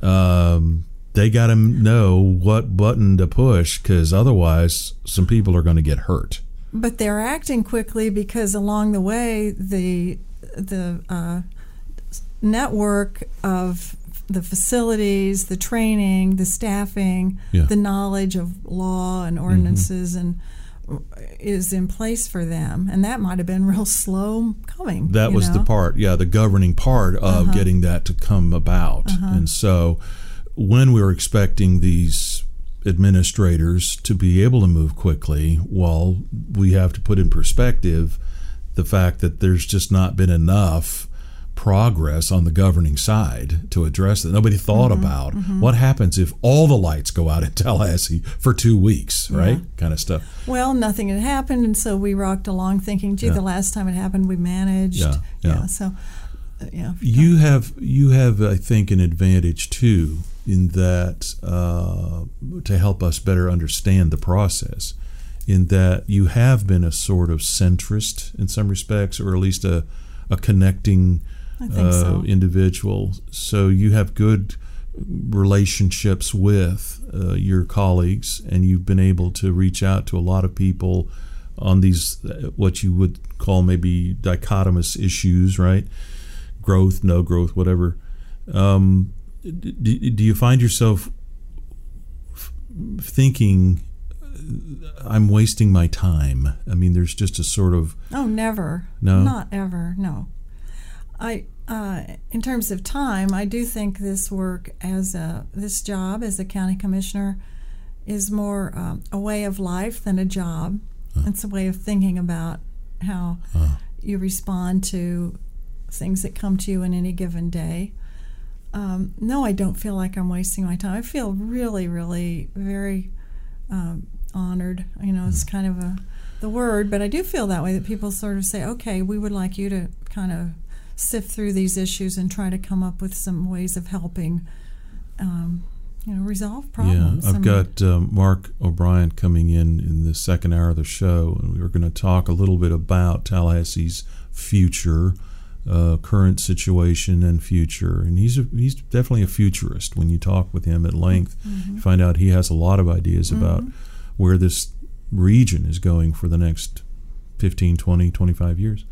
um, they got to know what button to push, because otherwise some people are going to get hurt. But they're acting quickly because along the way, the the uh, network of the facilities, the training, the staffing, yeah. the knowledge of law and ordinances, mm-hmm. and is in place for them. And that might have been real slow coming. That was know? the part, yeah, the governing part of uh-huh. getting that to come about. Uh-huh. And so when we were expecting these administrators to be able to move quickly, well, we have to put in perspective the fact that there's just not been enough progress on the governing side to address it. Nobody thought mm-hmm, about mm-hmm. what happens if all the lights go out in Tallahassee for two weeks, yeah. right? Kind of stuff. Well, nothing had happened, and so we rocked along thinking, gee, yeah. the last time it happened, we managed. Yeah, yeah. yeah so, uh, yeah. You have, you have, I think, an advantage, too, in that uh, to help us better understand the process, in that you have been a sort of centrist in some respects, or at least a, a connecting I think uh, so. individual. So you have good relationships with uh, your colleagues, and you've been able to reach out to a lot of people on these, uh, what you would call maybe dichotomous issues, right? Growth, no growth, whatever. Um, do, do you find yourself f- thinking, I'm wasting my time? I mean, there's just a sort of... Oh, never. No? Not ever, no. I, uh, in terms of time, I do think this work as a, this job as a county commissioner is more um, a way of life than a job. Uh. It's a way of thinking about how uh. you respond to things that come to you in any given day. Um, no, I don't feel like I'm wasting my time. I feel really, really very um, honored. You know, it's kind of a the word, but I do feel that way, that people sort of say, okay, we would like you to kind of sift through these issues and try to come up with some ways of helping, um, you know, resolve problems. Yeah, I've I mean, got um, Mark O'Brien coming in in the second hour of the show, and we were going to talk a little bit about Tallahassee's future, uh, current situation and future. And he's a, he's definitely a futurist. When you talk with him at length, mm-hmm. you find out he has a lot of ideas mm-hmm. about where this region is going for the next fifteen, twenty, twenty-five years.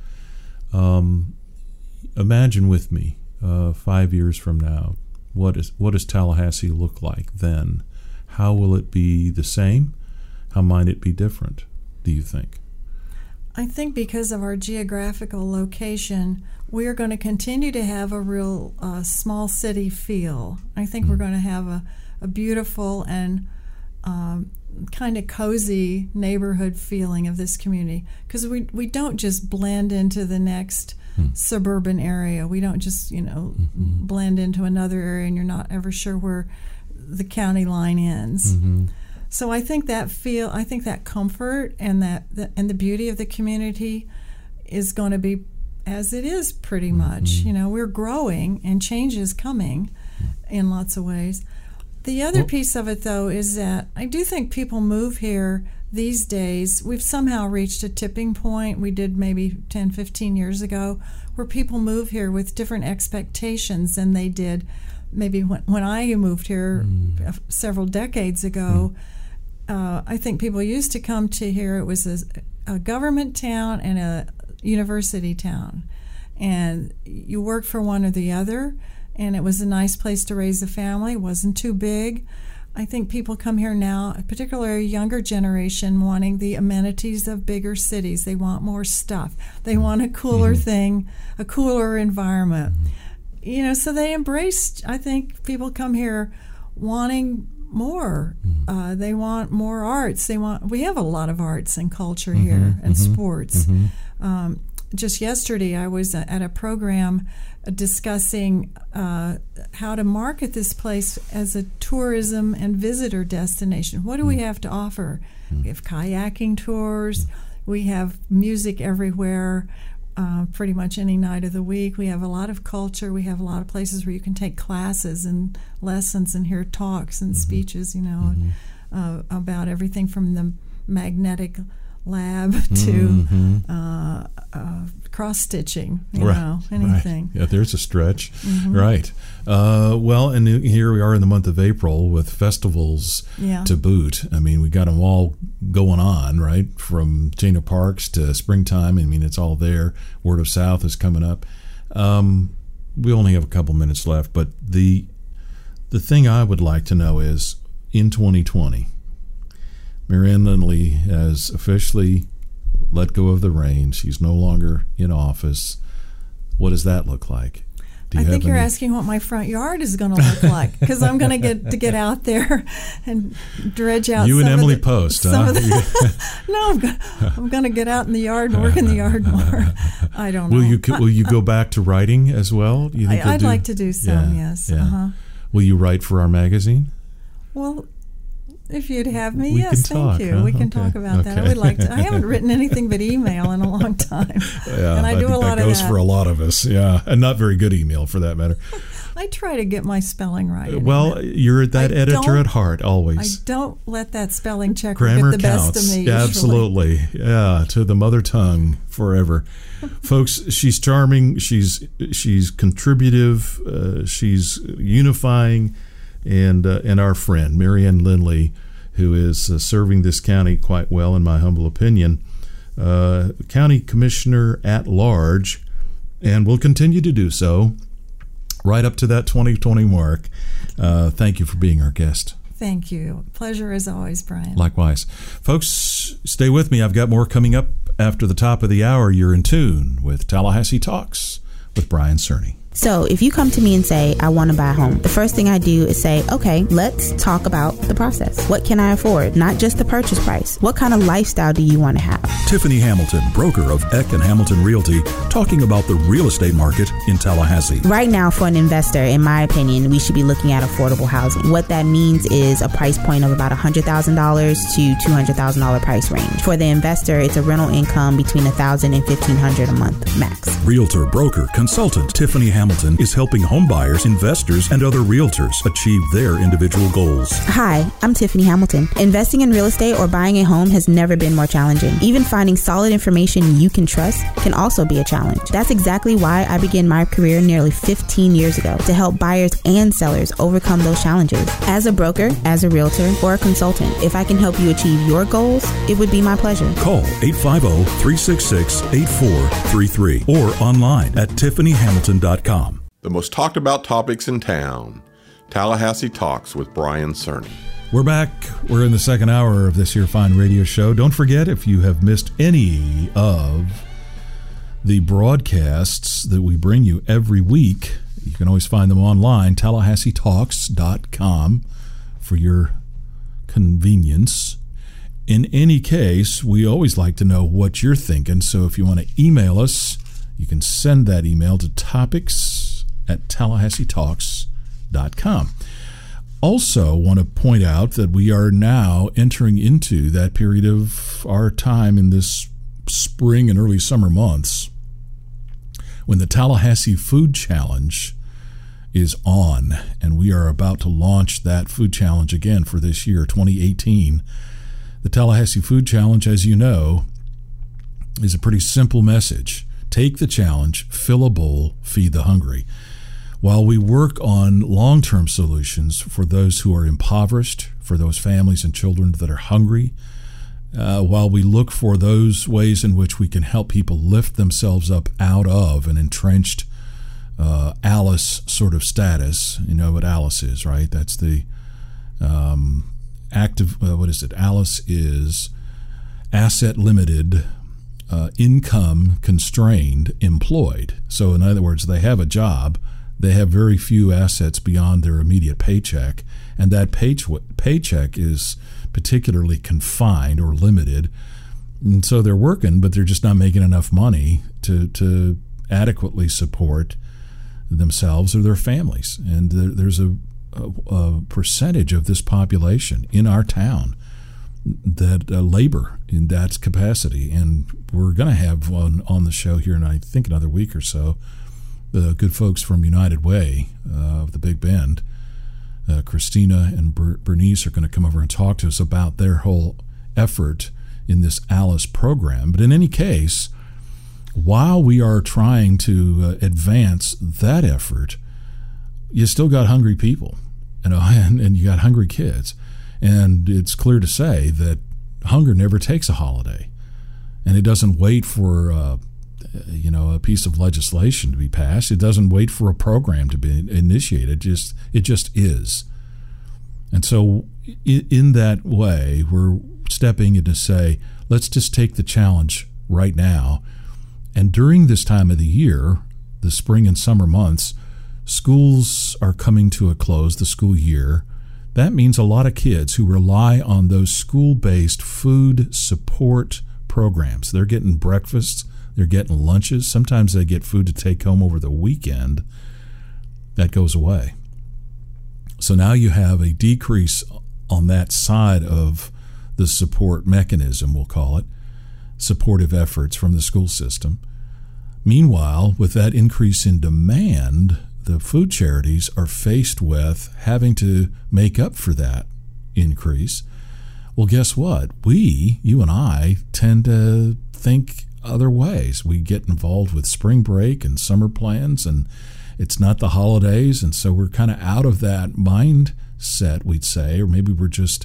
Um, imagine with me, uh, five years from now, what is what does Tallahassee look like then? How will it be the same? How might it be different, do you think? I think because of our geographical location, we are going to continue to have a real uh, small city feel. I think mm-hmm. we're going to have a, a beautiful and um, kind of cozy neighborhood feeling of this community, because we we don't just blend into the next hmm. suburban area. We don't just, you know, mm-hmm. blend into another area and you're not ever sure where the county line ends. Mm-hmm. So I think that feel, I think that comfort and that the, and the beauty of the community is going to be as it is pretty mm-hmm. much. You know, we're growing and change is coming mm-hmm. in lots of ways. The other well, piece of it, though, is that I do think people move here these days. We've somehow reached a tipping point. We did maybe ten, fifteen years ago, where people move here with different expectations than they did maybe when, when I moved here mm. several decades ago. Mm. Uh, I think people used to come to here. It was a, a government town and a university town. And you worked for one or the other. And it was a nice place to raise a family. It wasn't too big. I think people come here now, particularly a younger generation, wanting the amenities of bigger cities. They want more stuff. They want a cooler mm-hmm. thing, a cooler environment. Mm-hmm. You know, so they embraced, I think people come here wanting more. Mm-hmm. Uh, they want more arts. They want. We have a lot of arts and culture mm-hmm. here and mm-hmm. sports. Mm-hmm. Um, just yesterday I was at a program discussing uh, how to market this place as a tourism and visitor destination. What do we have to offer? We have kayaking tours. We have music everywhere, uh, pretty much any night of the week. We have a lot of culture. We have a lot of places where you can take classes and lessons and hear talks and mm-hmm. speeches, you know, mm-hmm. uh, about everything from the magnetic lab to mm-hmm. uh, uh, cross-stitching, you right. know, anything. Right. Yeah, there's a stretch. Mm-hmm. Right. Uh, well, and here we are in the month of April with festivals yeah. to boot. I mean, we got them all going on, right? From Jana Parks to springtime. I mean, it's all there. Word of South is coming up. Um, we only have a couple minutes left, but the the thing I would like to know is, in twenty twenty, Marianne Lindley has officially let go of the reins. She's no longer in office. What does that look like? Do you I think have you're any- asking what my front yard is going to look like, because I'm going to get to get out there and dredge out. You some and Emily of the, Post, some huh? Of the, no, I'm going, I'm going to get out in the yard and work in the yard more. I don't know. Will you Will you go back to writing as well? Do you think I, you'll I'd do- like to do some. Yeah, Yes. yeah. Uh-huh. Will you write for our magazine? Well, if you'd have me, We yes, can thank talk, you. huh? We can Okay, talk about that. I okay. would like to. I haven't written anything but email in a long time, Yeah, and I do think a lot that of goes that. for a lot of us. Yeah, and not very good email for that matter. I try to get my spelling right. Well, you're that I editor don't- at heart I always. don't let that spelling checker Grammar get the counts. best of me. Yeah, usually. absolutely. Yeah, to the mother tongue forever. Folks, she's charming. She's she's contributive. Uh, she's unifying, and uh, and our friend Marianne Lindley, who is uh, serving this county quite well, in my humble opinion, uh, county commissioner at large, and will continue to do so right up to that twenty twenty mark. Uh, thank you for being our guest. Thank you. Pleasure as always, Brian. Likewise. Folks, stay with me. I've got more coming up after the top of the hour. You're in tune with Tallahassee Talks with Brian Cerny. So if you come to me and say, I want to buy a home, the first thing I do is say, okay, let's talk about the process. What can I afford? Not just the purchase price. What kind of lifestyle do you want to have? Tiffany Hamilton, broker of Eck and Hamilton Realty, talking about the real estate market in Tallahassee. Right now, for an investor, in my opinion, we should be looking at affordable housing. What that means is a price point of about one hundred thousand dollars to two hundred thousand dollars price range. For the investor, it's a rental income between one thousand dollars and fifteen hundred dollars a month max. Realtor, broker, consultant Tiffany Hamilton is helping homebuyers, investors, and other realtors achieve their individual goals. Hi, I'm Tiffany Hamilton. Investing in real estate or buying a home has never been more challenging. Even finding solid information you can trust can also be a challenge. That's exactly why I began my career nearly fifteen years ago, to help buyers and sellers overcome those challenges. As a broker, as a realtor, or a consultant, if I can help you achieve your goals, it would be my pleasure. Call eight five zero, three six six, eight four three three or online at tiffany hamilton dot com. The most talked about topics in town. Tallahassee Talks with Brian Cerny. We're back. We're in the second hour of this here fine radio show. Don't forget, if you have missed any of the broadcasts that we bring you every week, you can always find them online, tallahassee talks dot com, for your convenience. In any case, we always like to know what you're thinking, so if you want to email us, you can send that email to topics at tallahassee talks dot com. Also want to point out that we are now entering into that period of our time in this spring and early summer months when the Tallahassee Food Challenge is on, and we are about to launch that food challenge again for this year, twenty eighteen. The Tallahassee Food Challenge, as you know, is a pretty simple message. Take the challenge, fill a bowl, feed the hungry. While we work on long-term solutions for those who are impoverished, for those families and children that are hungry, uh, while we look for those ways in which we can help people lift themselves up out of an entrenched uh, Alice sort of status. You know what Alice is, right? That's the um, active, uh, what is it? Alice is asset limited, uh, income constrained, employed. So in other words, they have a job. They have very few assets beyond their immediate paycheck, and that pay- paycheck is particularly confined or limited And so they're working, but they're just not making enough money to, to adequately support themselves or their families. And there, there's a, a, a percentage of this population in our town that uh, labor in that capacity. And we're going to have one on the show here in, I think, another week or so. The good folks from United Way uh, of the Big Bend, uh, Christina and Ber- Bernice are going to come over and talk to us about their whole effort in this ALICE program. But in any case, while we are trying to uh, advance that effort, you still got hungry people, you know, and, and you got hungry kids. And it's clear to say that hunger never takes a holiday, and it doesn't wait for uh, you know a piece of legislation to be passed. It doesn't wait for a program to be initiated. It just it just is. And so, in that way, we're stepping in to say, let's just take the challenge right now. And during this time of the year, the spring and summer months, schools are coming to a close. The school year. That means a lot of kids who rely on those school-based food support programs. They're getting breakfasts, they're getting lunches. Sometimes they get food to take home over the weekend. That goes away. So now you have a decrease on that side of the support mechanism, we'll call it, supportive efforts from the school system. Meanwhile, with that increase in demand, the food charities are faced with having to make up for that increase. Well, guess what? We, you and I, tend to think other ways. We get involved with spring break and summer plans, and it's not the holidays, and so we're kind of out of that mindset, we'd say, or maybe we're just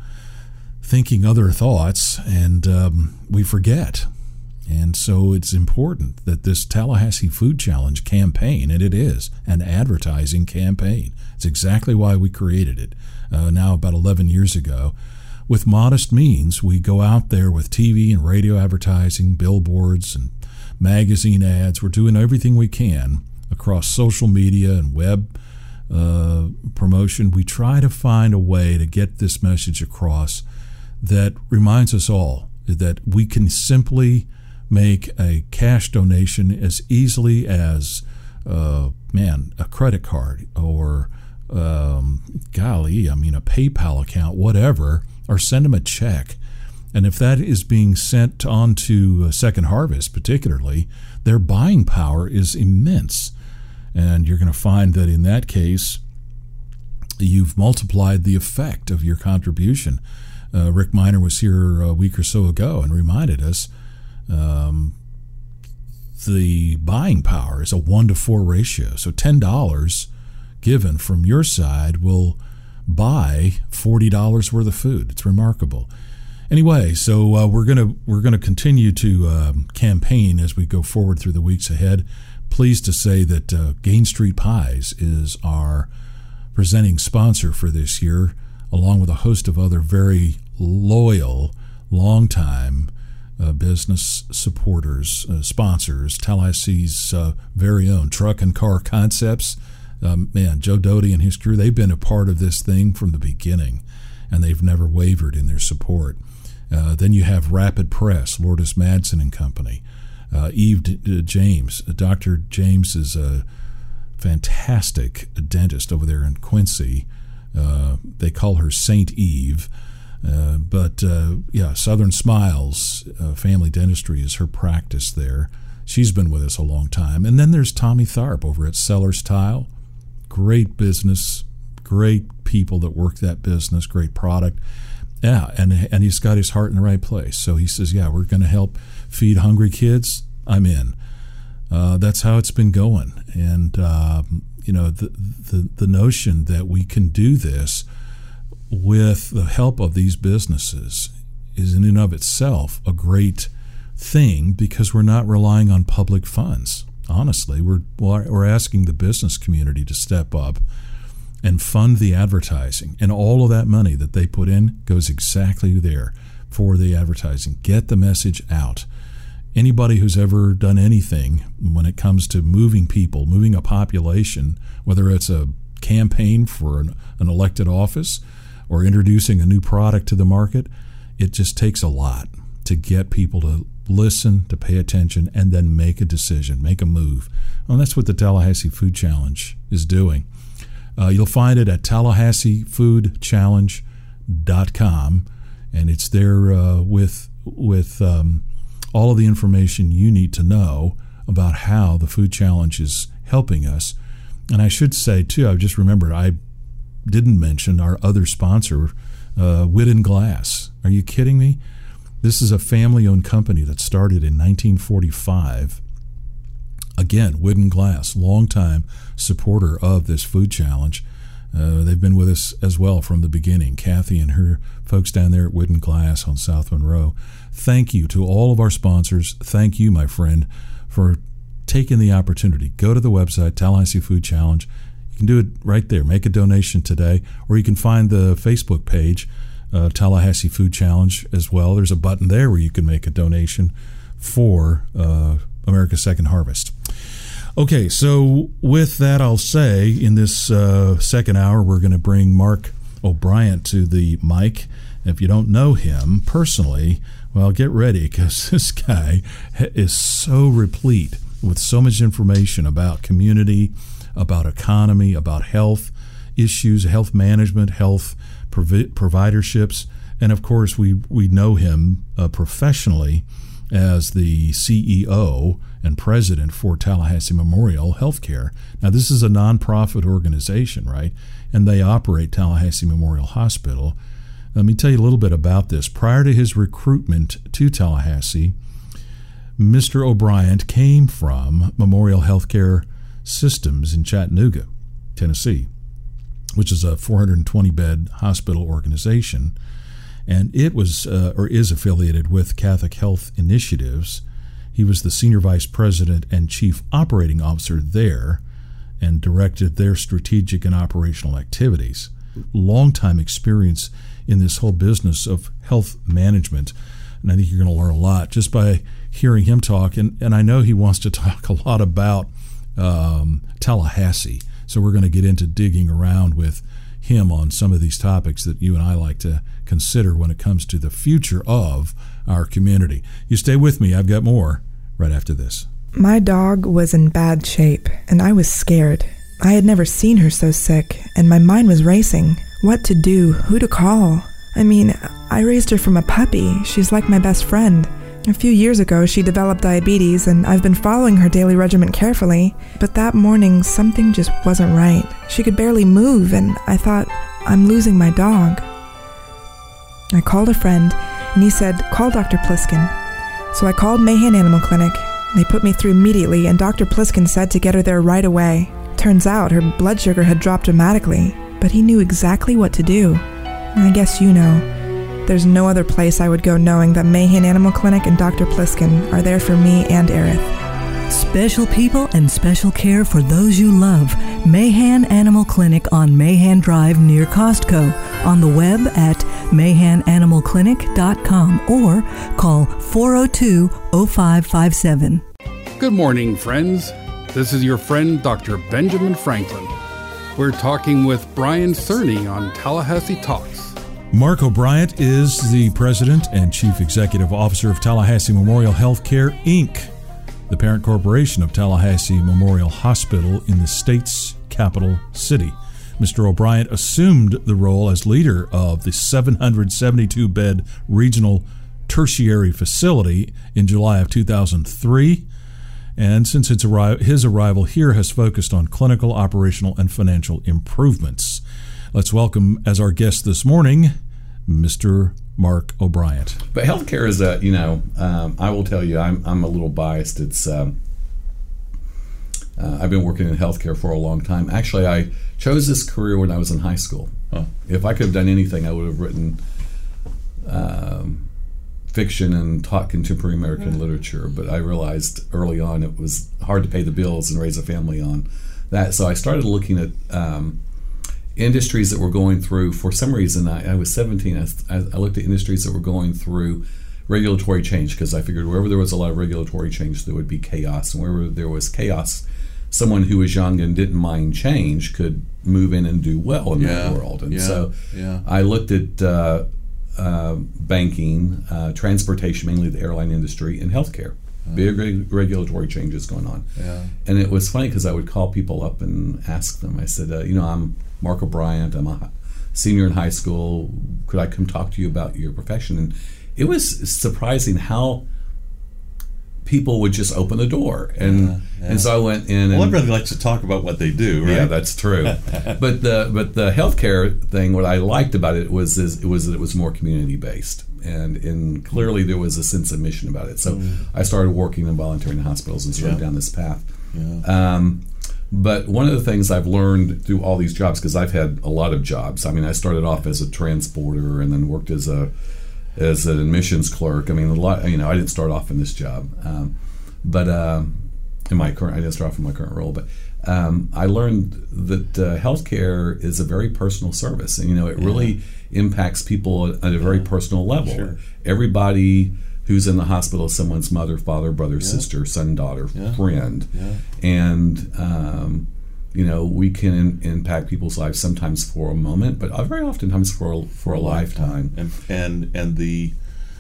thinking other thoughts, and um, we forget. And so it's important that this Tallahassee Food Challenge campaign, and it is an advertising campaign. It's exactly why we created it uh, now about eleven years ago. With modest means, we go out there with T V and radio advertising, billboards and magazine ads. We're doing everything we can across social media and web uh, promotion. We try to find a way to get this message across that reminds us all that we can simply make a cash donation as easily as, uh, man, a credit card or, um, golly, I mean, a PayPal account, whatever, or send them a check. And if that is being sent on to Second Harvest particularly, their buying power is immense. And you're going to find that in that case, you've multiplied the effect of your contribution. Uh, Rick Miner was here a week or so ago and reminded us Um, the buying power is a one to four ratio. So ten dollars given from your side will buy forty dollars worth of food. It's remarkable. Anyway, so uh, we're gonna we're gonna continue to um, campaign as we go forward through the weeks ahead. Pleased to say that uh, Gain Street Pies is our presenting sponsor for this year, along with a host of other very loyal, long-time Uh, business supporters, uh, sponsors. Tallahassee's uh, very own Truck and Car Concepts. Um, man, Joe Doty and his crew, they've been a part of this thing from the beginning, and they've never wavered in their support. Uh, then you have Rapid Press, Lourdes Madsen and Company. Uh, Eve D- D- James. Uh, Doctor James is a fantastic dentist over there in Quincy. Uh, they call her Saint Eve. Uh, but, uh, yeah, Southern Smiles uh, Family Dentistry is her practice there. She's been with us a long time. And then there's Tommy Tharp over at Sellers Tile. Great business, great people that work that business, great product. Yeah, and, and he's got his heart in the right place. So he says, yeah, we're going to help feed hungry kids. I'm in. Uh, that's how it's been going. And, uh, you know, the, the the notion that we can do this with the help of these businesses is in and of itself a great thing, because we're not relying on public funds. Honestly, we're we're asking the business community to step up and fund the advertising, and all of that money that they put in goes exactly there for the advertising. Get the message out. Anybody who's ever done anything when it comes to moving people, moving a population, whether it's a campaign for an, an elected office or introducing a new product to the market, it just takes a lot. It to get people to listen, to pay attention, and then make a decision, make a move. Well, that's what the Tallahassee Food Challenge is doing. Uh, you'll find it at tallahassee food challenge dot com, and it's there uh, with with um, all of the information you need to know about how the Food Challenge is helping us. And I should say, too, I just remembered I didn't mention our other sponsor, uh, Whidden Glass. Are you kidding me? This is a family-owned company that started in nineteen forty-five. Again, Whidden Glass, longtime supporter of this food challenge. Uh, they've been with us as well from the beginning. Kathy and her folks down there at Whidden Glass on South Monroe. Thank you to all of our sponsors. Thank you, my friend, for taking the opportunity. Go to the website, Tallahassee Food Challenge. You can do it right there. Make a donation today, or you can find the Facebook page, uh, Tallahassee Food Challenge as well. There's a button there where you can make a donation for uh, America's Second Harvest. Okay, so with that, I'll say in this uh, second hour, we're going to bring Mark O'Brien to the mic. If you don't know him personally, well, get ready, because this guy is so replete with so much information about community, about economy, about health issues, health management, health provi- providerships, and of course, we, we know him uh, professionally as the C E O and president for Tallahassee Memorial Healthcare. Now, this is a nonprofit organization, right? And they operate Tallahassee Memorial Hospital. Let me tell you a little bit about this. Prior to his recruitment to Tallahassee, Mister O'Brien came from Memorial Healthcare Systems in Chattanooga, Tennessee, which is a four hundred twenty bed hospital organization. And it was uh, or is affiliated with Catholic Health Initiatives. He was the senior vice president and chief operating officer there and directed their strategic and operational activities. Longtime experience in this whole business of health management. And I think you're going to learn a lot just by hearing him talk. And, and I know he wants to talk a lot about um, Tallahassee. So we're going to get into digging around with him on some of these topics that you and I like to consider when it comes to the future of our community. You stay with me. I've got more right after this. My dog was in bad shape, and I was scared. I had never seen her so sick, and my mind was racing. What to do? Who to call? I mean, I raised her from a puppy. She's like my best friend. A few years ago, she developed diabetes, and I've been following her daily regimen carefully. But that morning, something just wasn't right. She could barely move, and I thought, I'm losing my dog. I called a friend, and he said, call Doctor Pliskin. So I called Mahan Animal Clinic. They put me through immediately, and Doctor Pliskin said to get her there right away. Turns out her blood sugar had dropped dramatically, but he knew exactly what to do. I guess you know. There's no other place I would go knowing that Mahan Animal Clinic and Doctor Pliskin are there for me and Aerith. Special people and special care for those you love. Mahan Animal Clinic on Mahan Drive near Costco. On the web at mahan animal clinic dot com or call four oh two oh five five seven. Good morning, friends. This is your friend, Doctor Benjamin Franklin. We're talking with Brian Cerny on Tallahassee Talks. Mark O'Brien is the president and chief executive officer of Tallahassee Memorial Healthcare, Incorporated, the parent corporation of Tallahassee Memorial Hospital in the state's capital city. Mister O'Brien assumed the role as leader of the seven hundred seventy-two bed regional tertiary facility in July of two thousand three. And since its arri- his arrival here has focused on clinical, operational, and financial improvements. Let's welcome as our guest this morning, Mister Mark O'Brien. But healthcare is a, you know, um, I will tell you, I'm I'm a little biased. It's um, uh, I've been working in healthcare for a long time. Actually, I chose this career when I was in high school. Huh. If I could have done anything, I would have written um, fiction and taught contemporary American mm-hmm. literature. But I realized early on it was hard to pay the bills and raise a family on that. So I started looking at um, industries that were going through, for some reason, I, I was seventeen, I, I looked at industries that were going through regulatory change, because I figured wherever there was a lot of regulatory change, there would be chaos. And wherever there was chaos, someone who was young and didn't mind change could move in and do well in yeah, that world. And yeah, so yeah. I looked at uh, uh, banking, uh, transportation, mainly the airline industry, and healthcare. Big reg- regulatory changes going on. Yeah. And it was funny because I would call people up and ask them, I said, uh, you know, I'm Marco Bryant, I'm a senior in high school, could I come talk to you about your profession? And it was surprising how people would just open the door. And Yeah, yeah. and so I went in Well, and everybody likes to talk about what they do, right? yeah, that's true. but the but the healthcare thing, what I liked about it was is, it was that it was more community based, and and clearly there was a sense of mission about it. So Mm. I started working and volunteering in hospitals and started Yeah. down this path. Yeah. Um, but one of the things I've learned through all these jobs, because I've had a lot of jobs. I mean, I started off as a transporter and then worked as a as an admissions clerk. I mean, a lot. You know, I didn't start off in this job, um, but. Um, in my current, I didn't start off in my current role, but um, I learned that uh, healthcare is a very personal service, and you know it Yeah. really impacts people at a very Yeah. personal level. Sure. Everybody who's in the hospital is someone's mother, father, brother, Yeah. sister, son, daughter, Yeah. friend, Yeah. and um, you know we can in, impact people's lives sometimes for a moment, but very oftentimes for a, for a lifetime. And and and the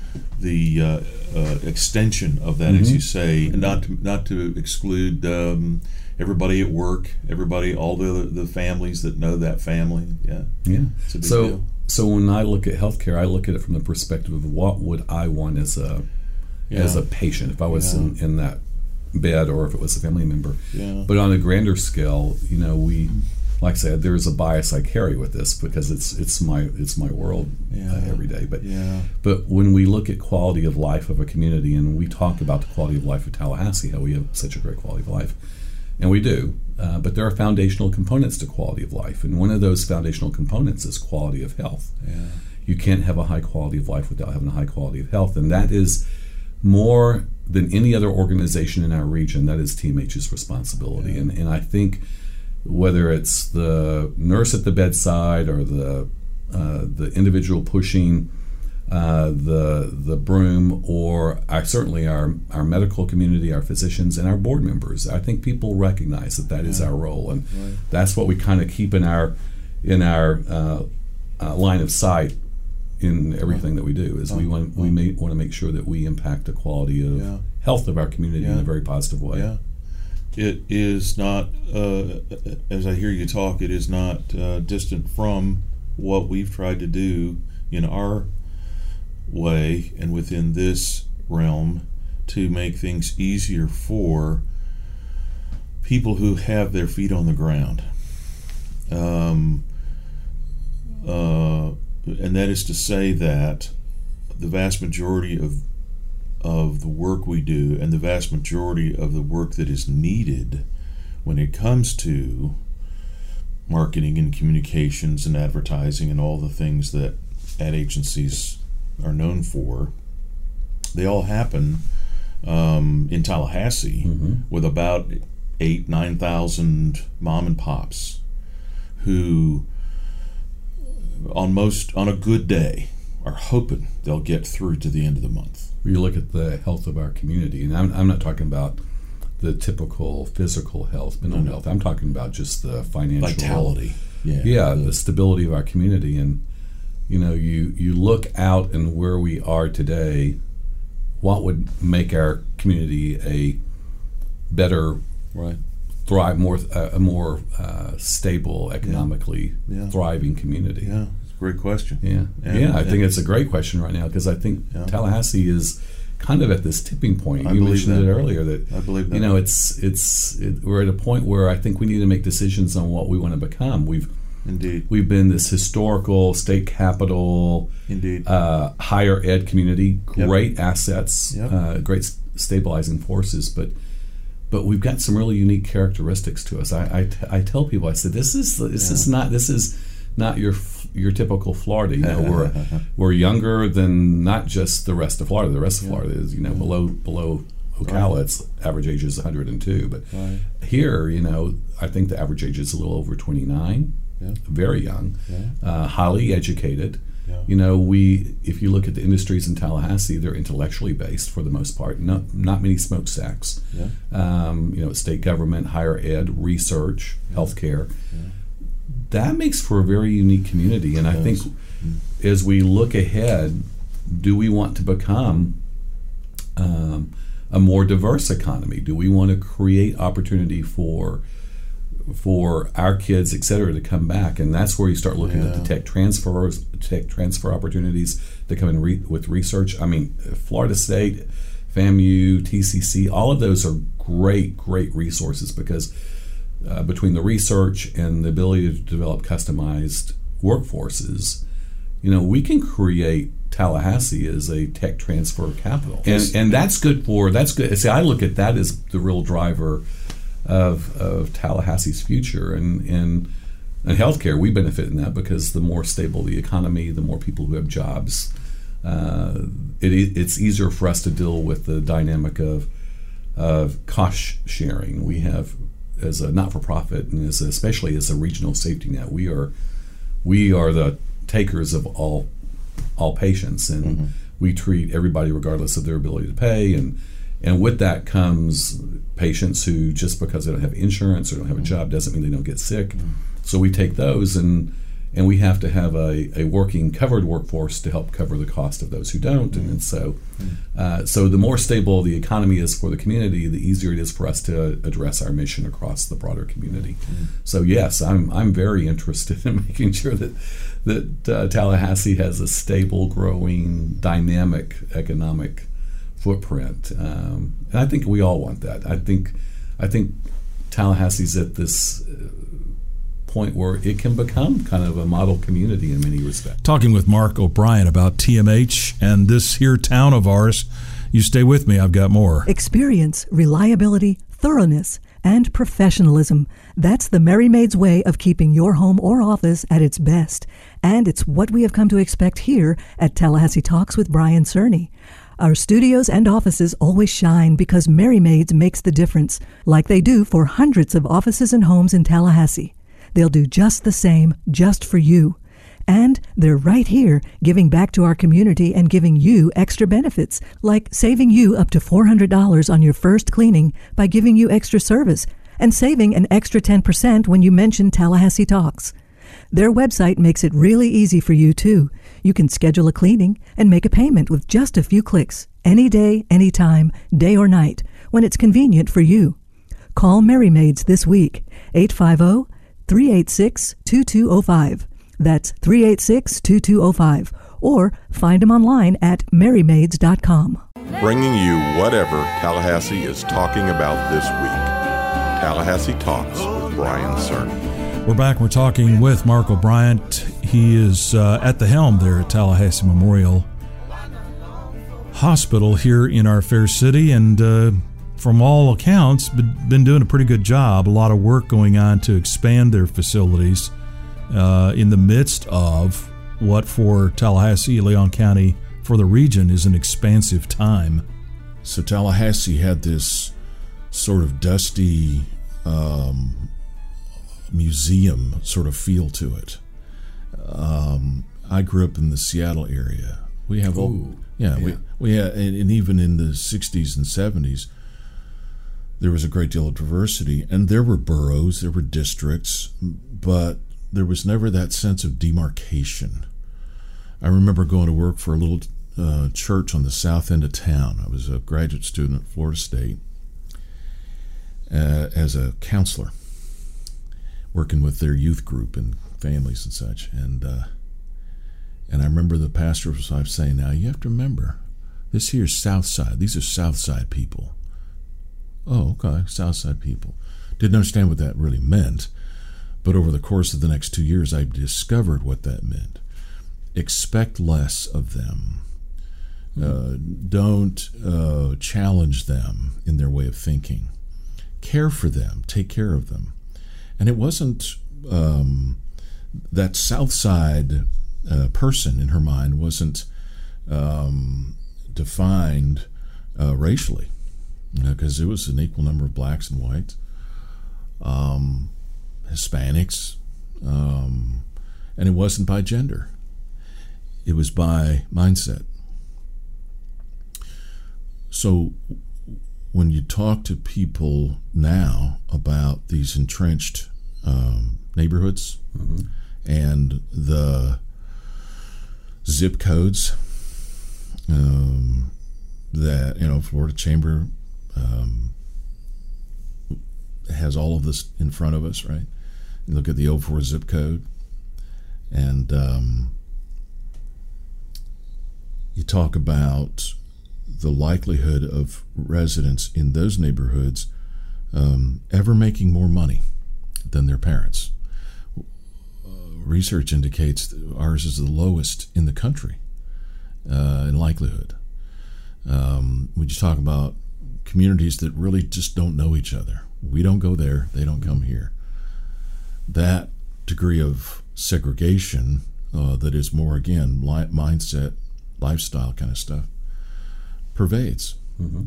the uh, uh, extension of that, as Mhm. you say, and not to, not to exclude um, everybody at work, everybody, all the the families that know that family. Yeah, Yeah. it's a big So deal. so when I look at healthcare, I look at it from the perspective of what would I want as a Yeah. as a patient if I was Yeah. in, in that bed or if it was a family member. Yeah. But on a grander scale, you know, we like I said, there is a bias I carry with this because it's it's my it's my world Yeah. uh, every day. But Yeah. but when we look at quality of life of a community and we talk about the quality of life of Tallahassee, how we have such a great quality of life, and we do. Uh, but there are foundational components to quality of life, and one of those foundational components is quality of health. Yeah. You can't have a high quality of life without having a high quality of health, and that is more than any other organization in our region. That is T M H's responsibility, Yeah. and and I think whether it's the nurse at the bedside or the uh, the individual pushing uh, the the broom, or our, certainly our our medical community, our physicians, and our board members, I think people recognize that that is Yeah. our role, and Right. that's what we kind of keep in our in our uh, uh, line of sight in everything that we do. Is we want we may, want to make sure that we impact the quality of Yeah. health of our community in Yeah. a very positive way. Yeah. It is not, uh, as I hear you talk, it is not uh, distant from what we've tried to do in our way and within this realm to make things easier for people who have their feet on the ground. Um, uh, and that is to say that the vast majority of of the work we do and the vast majority of the work that is needed when it comes to marketing and communications and advertising and all the things that ad agencies are known for, they all happen um, in Tallahassee Mm-hmm. with about eight, nine thousand mom and pops who, on most on a good day, are hoping they'll get through to the end of the month. You look at the health of our community, and I'm, I'm not talking about the typical physical health, mental No. health. I'm talking about just the financial Vitality. Yeah. yeah, the stability of our community. And you know, you you look out and where we are today, what would make our community a better, Right. thrive more, uh, a more uh, stable, economically Yeah. thriving community? Yeah, it's a great question. Yeah, And- yeah. I think and- it's a great question right now because I think Yeah. Tallahassee is kind of at this tipping point. I You believe mentioned that. it earlier that I believe that. you know it's it's it, we're at a point where I think we need to make decisions on what we want to become. We've Indeed. we've been this historical state capital, Indeed. uh, higher ed community, Yep. great assets, Yep. uh, great s- stabilizing forces, but. But we've got some really unique characteristics to us. I, I, t- I tell people, I said, this is this Yeah. is not this is not your f- your typical Florida. You know, we're we're younger than not just the rest of Florida. The rest of Yeah. Florida is you know below below Ocala. Its average age is one hundred two, but Right. here, you know, I think the average age is a little over twenty-nine. Yeah. Very young, Yeah. uh, highly educated. Yeah. You know, we if you look at the industries in Tallahassee, they're intellectually based for the most part. Not not many smokestacks. Yeah. Um, you know, state government, higher ed, research, healthcare. Yeah. That makes for a very unique community, and I Yes. think as we look ahead, do we want to become um, a more diverse economy? Do we want to create opportunity for for our kids, et cetera, to come back? And that's where you start looking Yeah. at the tech transfers, tech transfer opportunities that come in re- with research. I mean, Florida State, FAMU, T C C, all of those are great, great resources because uh, between the research and the ability to develop customized workforces, you know, we can create Tallahassee as a tech transfer capital, and and that's good for that's good. See, I look at that as the real driver of of Tallahassee's future, and and and healthcare. We benefit in that because the more stable the economy, the more people who have jobs, uh, it it's easier for us to deal with the dynamic of of cost sharing. We have as a not for profit, and as a, especially as a regional safety net, we are we are the takers of all all patients, and mm-hmm. we treat everybody regardless of their ability to pay, and and with that comes patients who just because they don't have insurance or don't have a job doesn't mean they don't get sick. Mm-hmm. So we take those and and we have to have a, a working covered workforce to help cover the cost of those who don't. Mm-hmm. And so uh, so the more stable the economy is for the community, the easier it is for us to address our mission across the broader community. Mm-hmm. So yes, I'm I'm very interested in making sure that that uh, Tallahassee has a stable, growing, dynamic economic footprint, um, and I think we all want that. I think I think Tallahassee's at this uh, point where it can become kind of a model community in many respects. Talking with Mark O'Brien about T M H and this here town of ours. You stay with me, I've got more. Experience, reliability, thoroughness, and professionalism. That's the Merry Maids way of keeping your home or office at its best. And it's what we have come to expect here at Tallahassee Talks with Brian Cerny. Our studios and offices always shine because Merry Maids makes the difference, like they do for hundreds of offices and homes in Tallahassee. They'll do just the same, just for you. And they're right here giving back to our community and giving you extra benefits, like saving you up to four hundred dollars on your first cleaning by giving you extra service, and saving an extra ten percent when you mention Tallahassee Talks. Their website makes it really easy for you, too. You can schedule a cleaning and make a payment with just a few clicks, any day, anytime, day or night, when it's convenient for you. Call Merry Maids this week, eight five zero, three eight six, two two zero five. That's three eight six, two two zero five. Or find them online at merry maids dot com. Bringing you whatever Tallahassee is talking about this week. Tallahassee Talks with Brian Cerny. We're back. We're talking with Mark O'Brien. He is uh, at the helm there at Tallahassee Memorial Hospital here in our fair city, and uh, from all accounts, been doing a pretty good job. A lot of work going on to expand their facilities uh, in the midst of what for Tallahassee, Leon County, for the region is an expansive time. So Tallahassee had this sort of dusty um, museum sort of feel to it. Um, I grew up in the Seattle area. We have, Ooh, yeah, yeah, we we had, and, and even in the sixties and seventies, there was a great deal of diversity, and there were boroughs, there were districts, but there was never that sense of demarcation. I remember going to work for a little uh, church on the south end of town. I was a graduate student at Florida State uh, as a counselor, working with their youth group and families and such. And uh, and I remember the pastor's wife saying, now you have to remember, this here is South Side. These are South Side people. Oh, okay, South Side people. Didn't understand what that really meant, but over the course of the next two years, I discovered what that meant. Expect less of them. Uh, don't uh, challenge them in their way of thinking. Care for them. Take care of them. And it wasn't um, that South Side uh, person in her mind wasn't um, defined uh, racially, because you know, it was an equal number of blacks and whites, um, Hispanics, um, and it wasn't by gender. It was by mindset. So when you talk to people now about these entrenched um, neighborhoods mm-hmm. and the zip codes um, that, you know, Florida Chamber um, has all of this in front of us, right? You look at the oh four zip code, and um, you talk about the likelihood of residents in those neighborhoods um, ever making more money than their parents. Uh, research indicates that ours is the lowest in the country uh, in likelihood. Um, we just talk about communities that really just don't know each other. We don't go there, they don't come here. That degree of segregation uh, that is more, again, li- mindset, lifestyle kind of stuff, pervades. Mm-hmm.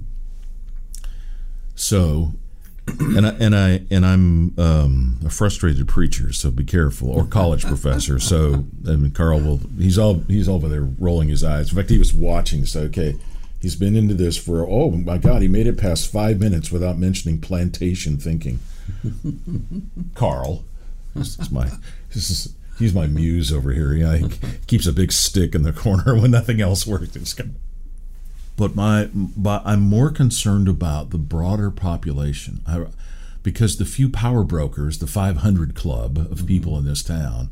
So, and I and I and I'm um, a frustrated preacher, so be careful, or college professor. So, I mean, Carl will he's all he's over there rolling his eyes. In fact, he was watching. So, okay, he's been into this for oh my God, he made it past five minutes without mentioning plantation thinking. Carl, this is my this is he's my muse over here. Yeah, he keeps a big stick in the corner when nothing else works. It's kind of, But my, but I'm more concerned about the broader population, I, because the few power brokers, the five hundred club of people in this town,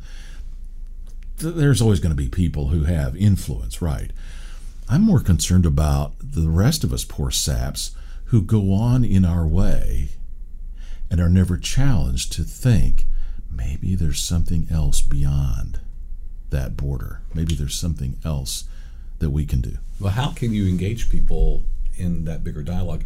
th- there's always going to be people who have influence, right? I'm more concerned about the rest of us poor saps who go on in our way and are never challenged to think maybe there's something else beyond that border. Maybe there's something else that we can do. Well, how can you engage people in that bigger dialogue?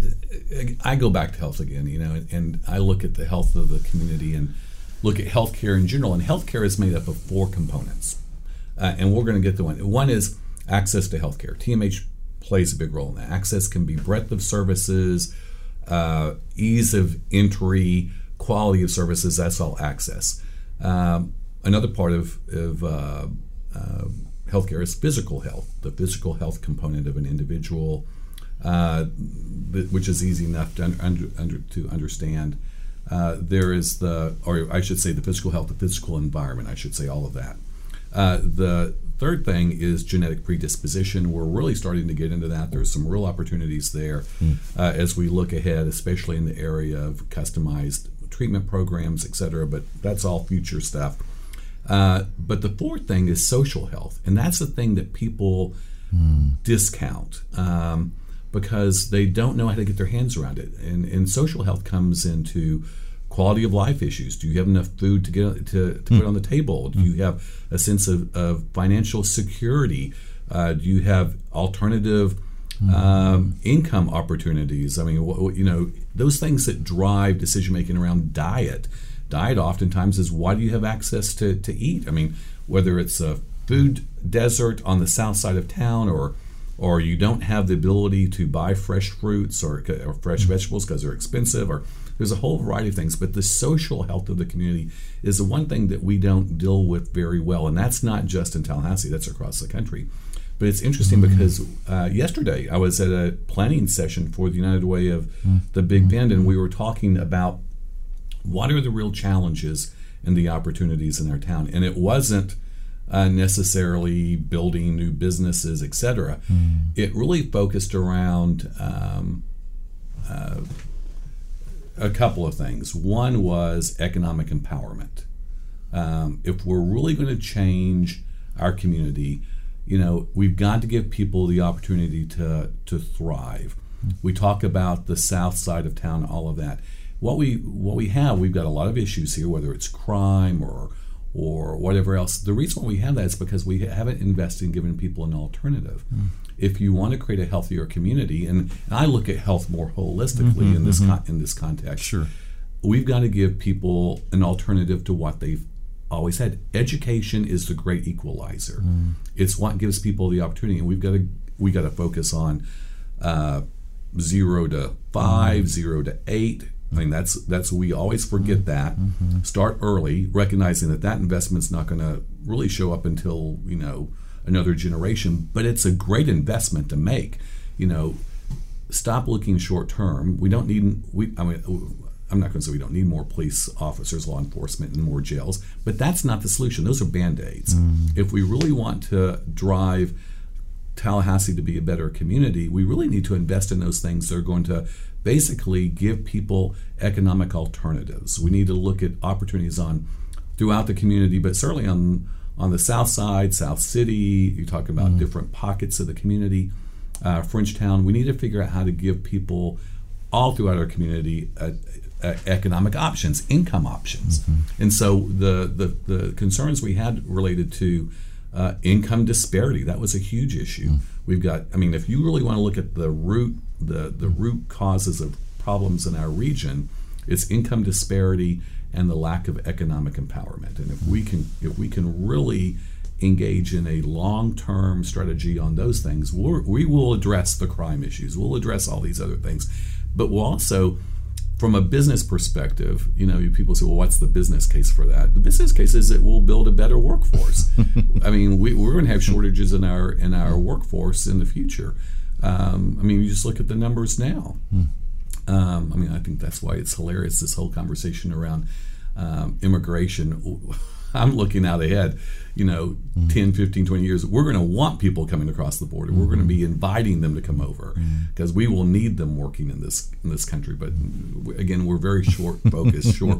I go back to health again, you know, and, and I look at the health of the community and look at healthcare in general. And healthcare is made up of four components, uh, and we're going to get to one. One is access to healthcare. T M H plays a big role in that. Access can be breadth of services, uh, ease of entry, quality of services. That's all access. Um, another part of, of uh, uh, healthcare is physical health, the physical health component of an individual, uh, which is easy enough to, under, under, to understand. Uh, there is the, or I should say the physical health, the physical environment, I should say all of that. Uh, the third thing is genetic predisposition. We're really starting to get into that. There's some real opportunities there mm. uh, as we look ahead, especially in the area of customized treatment programs, et cetera, but that's all future stuff. Uh, but the fourth thing is social health, and that's the thing that people mm. discount um, because they don't know how to get their hands around it. And, and social health comes into quality of life issues. Do you have enough food to get to, to mm. put on the table? Do mm. you have a sense of, of financial security? Uh, do you have alternative mm. um, income opportunities? I mean, w- you know, those things that drive decision making around diet. Diet oftentimes is why do you have access to, to eat? I mean, whether it's a food desert on the south side of town or or you don't have the ability to buy fresh fruits or, or fresh vegetables because they're expensive, or there's a whole variety of things. But the social health of the community is the one thing that we don't deal with very well. And that's not just in Tallahassee, that's across the country. But it's interesting mm-hmm. because uh, yesterday I was at a planning session for the United Way of mm-hmm. the Big Bend, and we were talking about what are the real challenges and the opportunities in our town. And it wasn't uh, necessarily building new businesses, et cetera. Mm. It really focused around um, uh, a couple of things. One was economic empowerment. Um, if we're really going to change our community, you know, we've got to give people the opportunity to, to thrive. Mm. We talk about the south side of town, all of that. What we what we have, we've got a lot of issues here, whether it's crime or or whatever else. The reason why we have that is because we haven't invested in giving people an alternative. Mm. If you want to create a healthier community, and, and I look at health more holistically mm-hmm, in this mm-hmm. con- in this context, sure, we've got to give people an alternative to what they've always had. Education is the great equalizer. Mm. It's what gives people the opportunity, and we've got to we got to focus on uh, zero to five, mm. zero to eight. I mean, that's that's we always forget that. Mm-hmm. Start early, recognizing that that investment's not going to really show up until, you know, another generation. But it's a great investment to make. You know, stop looking short term. We don't need. We I mean, I'm not going to say we don't need more police officers, law enforcement, and more jails, but that's not the solution. Those are Band-Aids. Mm. If we really want to drive Tallahassee to be a better community, we really need to invest in those things that are going to basically give people economic alternatives. We need to look at opportunities on throughout the community, but certainly on on the south side, South City. You're talking about mm. different pockets of the community, uh, Frenchtown. We need to figure out how to give people all throughout our community uh, uh, economic options, income options. Mm-hmm. And so the, the the concerns we had related to uh, income disparity, that was a huge issue. Mm. We've got, I mean, if you really want to look at the root the the root causes of problems in our region, it's income disparity and the lack of economic empowerment. And if we can if we can really engage in a long-term strategy on those things, we'll, we will address the crime issues. We'll address all these other things. But we'll also, from a business perspective, you know, people say, well, what's the business case for that? The business case is that we'll build a better workforce. I mean, we, we're going to have shortages in our in our workforce in the future. Um, I mean, you just look at the numbers now. Hmm. Um, I mean, I think that's why it's hilarious, this whole conversation around um, immigration. I'm looking out ahead, you know, mm. ten, fifteen, twenty years. We're going to want people coming across the border. Mm-hmm. We're going to be inviting them to come over because mm. we will need them working in this in this country. But again, we're very short focused, short.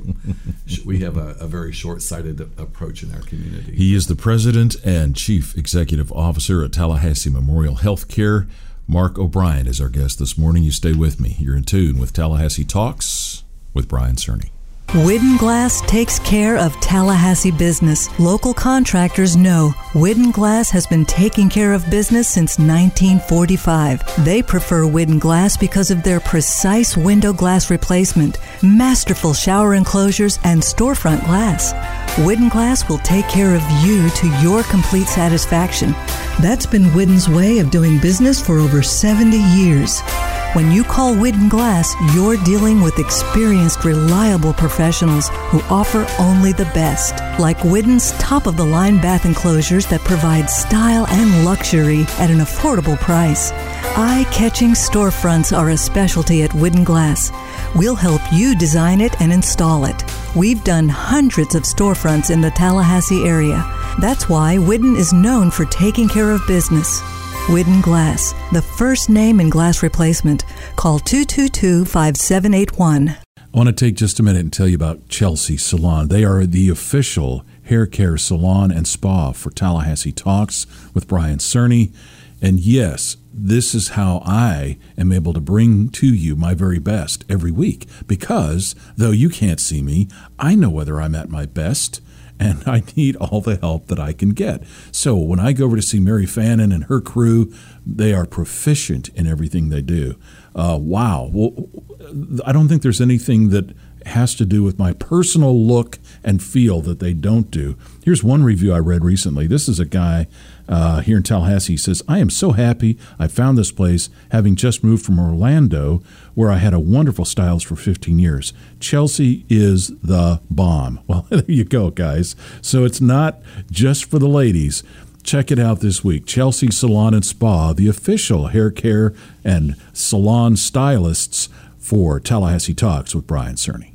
We have a, a very short-sighted approach in our community. He is the president and chief executive officer at Tallahassee Memorial Healthcare. Mark O'Brien is our guest this morning. You stay with me. You're in tune with Tallahassee Talks with Brian Cerny. Widden Glass takes care of Tallahassee business. Local contractors know Widden Glass has been taking care of business since nineteen forty-five. They prefer Widden Glass because of their precise window glass replacement, masterful shower enclosures, and storefront glass. Widden Glass will take care of you to your complete satisfaction. That's been Widden's way of doing business for over seventy years. When you call Widden Glass, you're dealing with experienced, reliable professionals who offer only the best, like Widden's top-of-the-line bath enclosures that provide style and luxury at an affordable price. Eye-catching storefronts are a specialty at Widden Glass. We'll help you design it and install it. We've done hundreds of storefronts in the Tallahassee area. That's why Widden is known for taking care of business. Widden Glass, the first name in glass replacement. Call two two two, five seven eight one. I want to take just a minute and tell you about Chelsea Salon. They are the official hair care salon and spa for Tallahassee Talks with Brian Cerny. And yes, this is how I am able to bring to you my very best every week, because though you can't see me, I know whether I'm at my best, and I need all the help that I can get. So when I go over to see Mary Fannin and her crew, they are proficient in everything they do. Uh, wow. Well, I don't think there's anything that has to do with my personal look and feel that they don't do. Here's one review I read recently. This is a guy uh, here in Tallahassee. He says, I am so happy I found this place, having just moved from Orlando, where I had a wonderful stylist for fifteen years. Chelsea is the bomb. Well, there you go, guys. So it's not just for the ladies. Check it out this week. Chelsea Salon and Spa, the official hair care and salon stylists for Tallahassee Talks with Brian Cerny.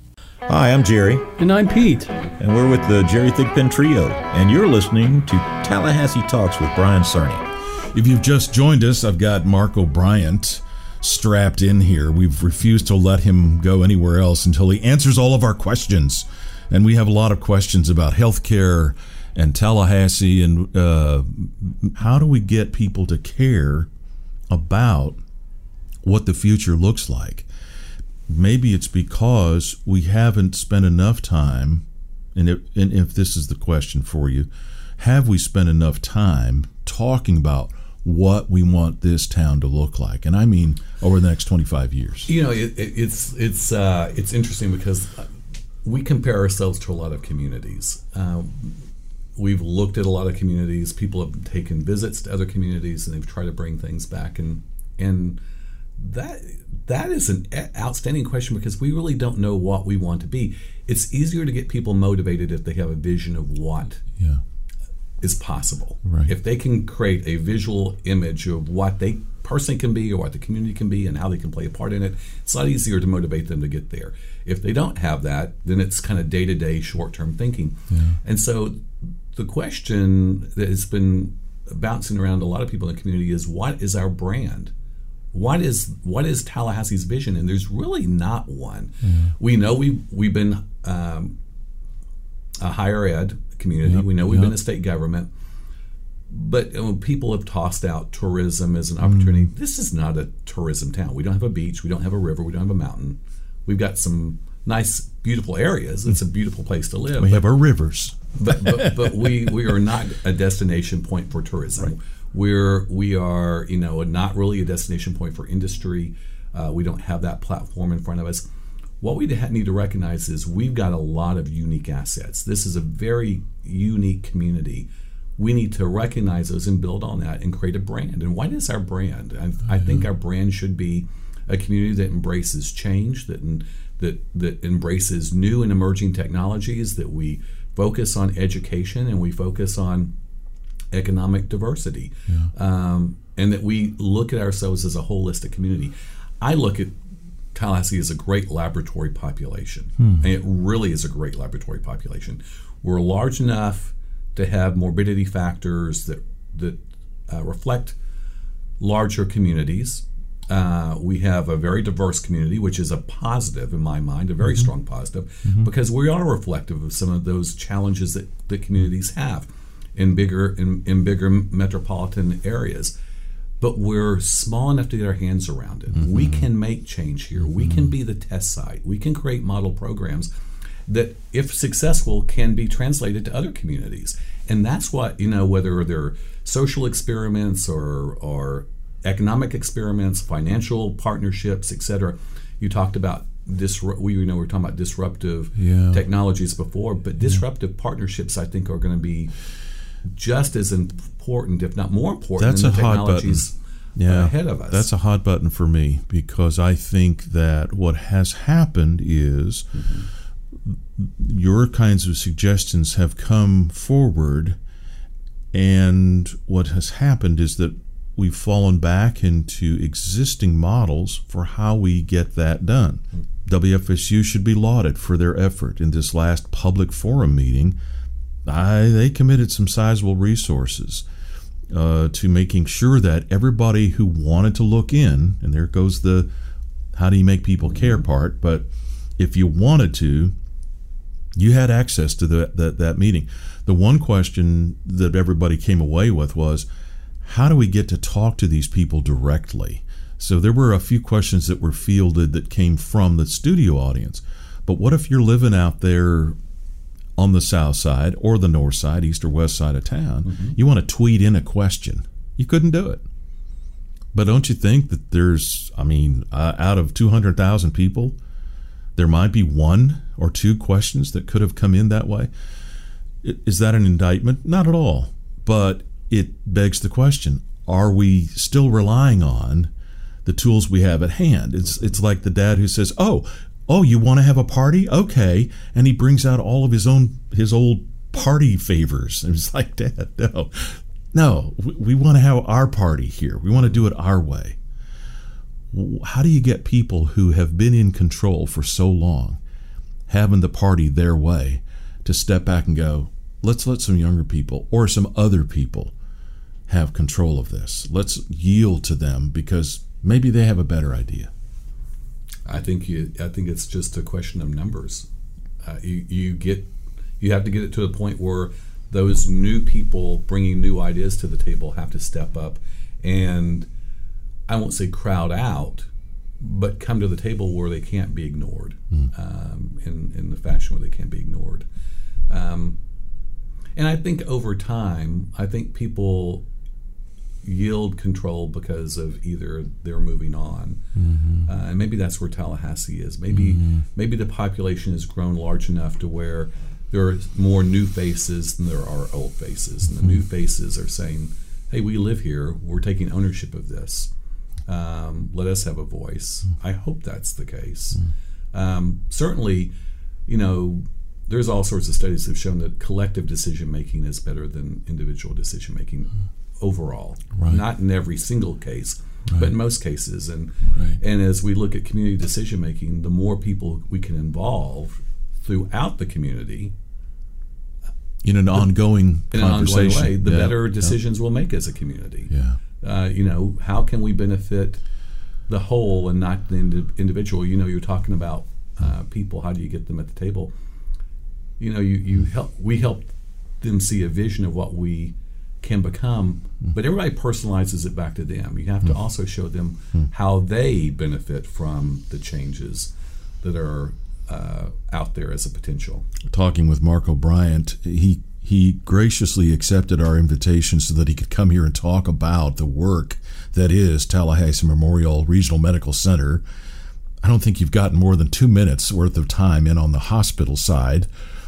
Hi, I'm Jerry. And I'm Pete. And we're with the Jerry Thigpen Trio. And you're listening to Tallahassee Talks with Brian Cerny. If you've just joined us, I've got Mark O'Brien strapped in here. We've refused to let him go anywhere else until he answers all of our questions. And we have a lot of questions about healthcare and Tallahassee and uh, how do we get people to care about what the future looks like. Maybe it's because we haven't spent enough time, and if, and if this is the question for you, have we spent enough time talking about what we want this town to look like? And I mean over the next twenty-five years. You know, it, it, it's it's uh, it's interesting because we compare ourselves to a lot of communities. Um, we've looked at a lot of communities. People have taken visits to other communities, and they've tried to bring things back. And and that that is an outstanding question because we really don't know what we want to be. It's easier to get people motivated if they have a vision of what yeah. is possible. Right. If they can create a visual image of what they person can be or what the community can be and how they can play a part in it, it's a lot easier to motivate them to get there. If they don't have that, then it's kind of day-to-day, short-term thinking. Yeah. And so the question that has been bouncing around a lot of people in the community is, what is our brand? What is what is Tallahassee's vision? And there's really not one. Yeah. We know we've, we've been um, a higher ed community. Yep. We know we've Yep. been a state government. But uh, people have tossed out tourism as an opportunity. Mm. This is not a tourism town. We don't have a beach. We don't have a river. We don't have a mountain. We've got some nice, beautiful areas. It's a beautiful place to live. We but, have our rivers. but but, but we, we are not a destination point for tourism. Right. We're we are you know not really a destination point for industry. Uh, we don't have that platform in front of us. What we need to recognize is we've got a lot of unique assets. This is a very unique community. We need to recognize those and build on that and create a brand. And what is our brand? I, I think our brand should be a community that embraces change, that that that embraces new and emerging technologies, that we focus on education and we focus on economic diversity, Yeah. um, and that we look at ourselves as a holistic community. I look at Tallahassee as a great laboratory population. Hmm. And it really is a great laboratory population. We're large enough to have morbidity factors that that uh, reflect larger communities. Uh, we have a very diverse community, which is a positive in my mind, a very Mhm. strong positive, Mhm. because we are reflective of some of those challenges that, that communities have in bigger in, in bigger metropolitan areas. But we're small enough to get our hands around it. Mhm. We can make change here. We can be the test site. We can create model programs that, if successful, can be translated to other communities. And that's what, you know, whether they're social experiments or, or economic experiments, financial partnerships, et cetera. You talked about disru- we you know we were talking about disruptive Yeah. technologies before, but disruptive partnerships, I think, are going to be just as important, if not more important, That's than a the hot button. technologies Yeah, ahead of us. That's a hot button for me, because I think that what has happened is your kinds of suggestions have come forward, and what has happened is that we've fallen back into existing models for how we get that done. W F S U should be lauded for their effort. In this last public forum meeting, I, they committed some sizable resources uh, to making sure that everybody who wanted to look in, and there goes the how do you make people care part, but if you wanted to, you had access to the, that, that meeting. The one question that everybody came away with was, how do we get to talk to these people directly? So there were a few questions that were fielded that came from the studio audience. But what if you're living out there on the south side or the north side, east or west side of town? Mm-hmm. You want to tweet in a question. You couldn't do it. But don't you think that there's, I mean, uh, out of two hundred thousand people, there might be one or two questions that could have come in that way? Is that an indictment? Not at all. But it begs the question, are we still relying on the tools we have at hand? It's it's like the dad who says, oh, oh, you want to have a party? Okay. And he brings out all of his own, his old party favors. And it's like, Dad, no. No, we, we want to have our party here. We want to do it our way. How do you get people who have been in control for so long, having the party their way, to step back and go, let's let some younger people or some other people have control of this. Let's yield to them because maybe they have a better idea. I think you. I think it's just a question of numbers. Uh, you you get you have to get it to a point where those new people bringing new ideas to the table have to step up, and I won't say crowd out, but come to the table where they can't be ignored, Mm. um, in in the fashion where they can't be ignored. Um, and I think over time, I think people yield control because of either they're moving on, Mm-hmm. uh, and maybe that's where Tallahassee is. Maybe Mhm. maybe the population has grown large enough to where there are more new faces than there are old faces, and the new faces are saying, "Hey, we live here. We're taking ownership of this. Um, let us have a voice." I hope that's the case. Um, certainly, you know, there's all sorts of studies that have shown that collective decision making is better than individual decision making overall, Right. not in every single case, Right. but in most cases. And Right. and as we look at community decision making, the more people we can involve throughout the community in an the, ongoing in an conversation, ongoing way, the yeah. better yeah. decisions we'll make as a community. Yeah. Uh, you know, how can we benefit the whole and not the indi- individual? You know, you're talking about uh, people. How do you get them at the table? You know, you, you help. We help them see a vision of what we can become, but everybody personalizes it back to them. You have to also show them how they benefit from the changes that are uh, out there as a potential. Talking with Marco Bryant, he he graciously accepted our invitation so that he could come here and talk about the work that is Tallahassee Memorial Regional Medical Center. I don't think you've gotten more than two minutes worth of time in on the hospital side.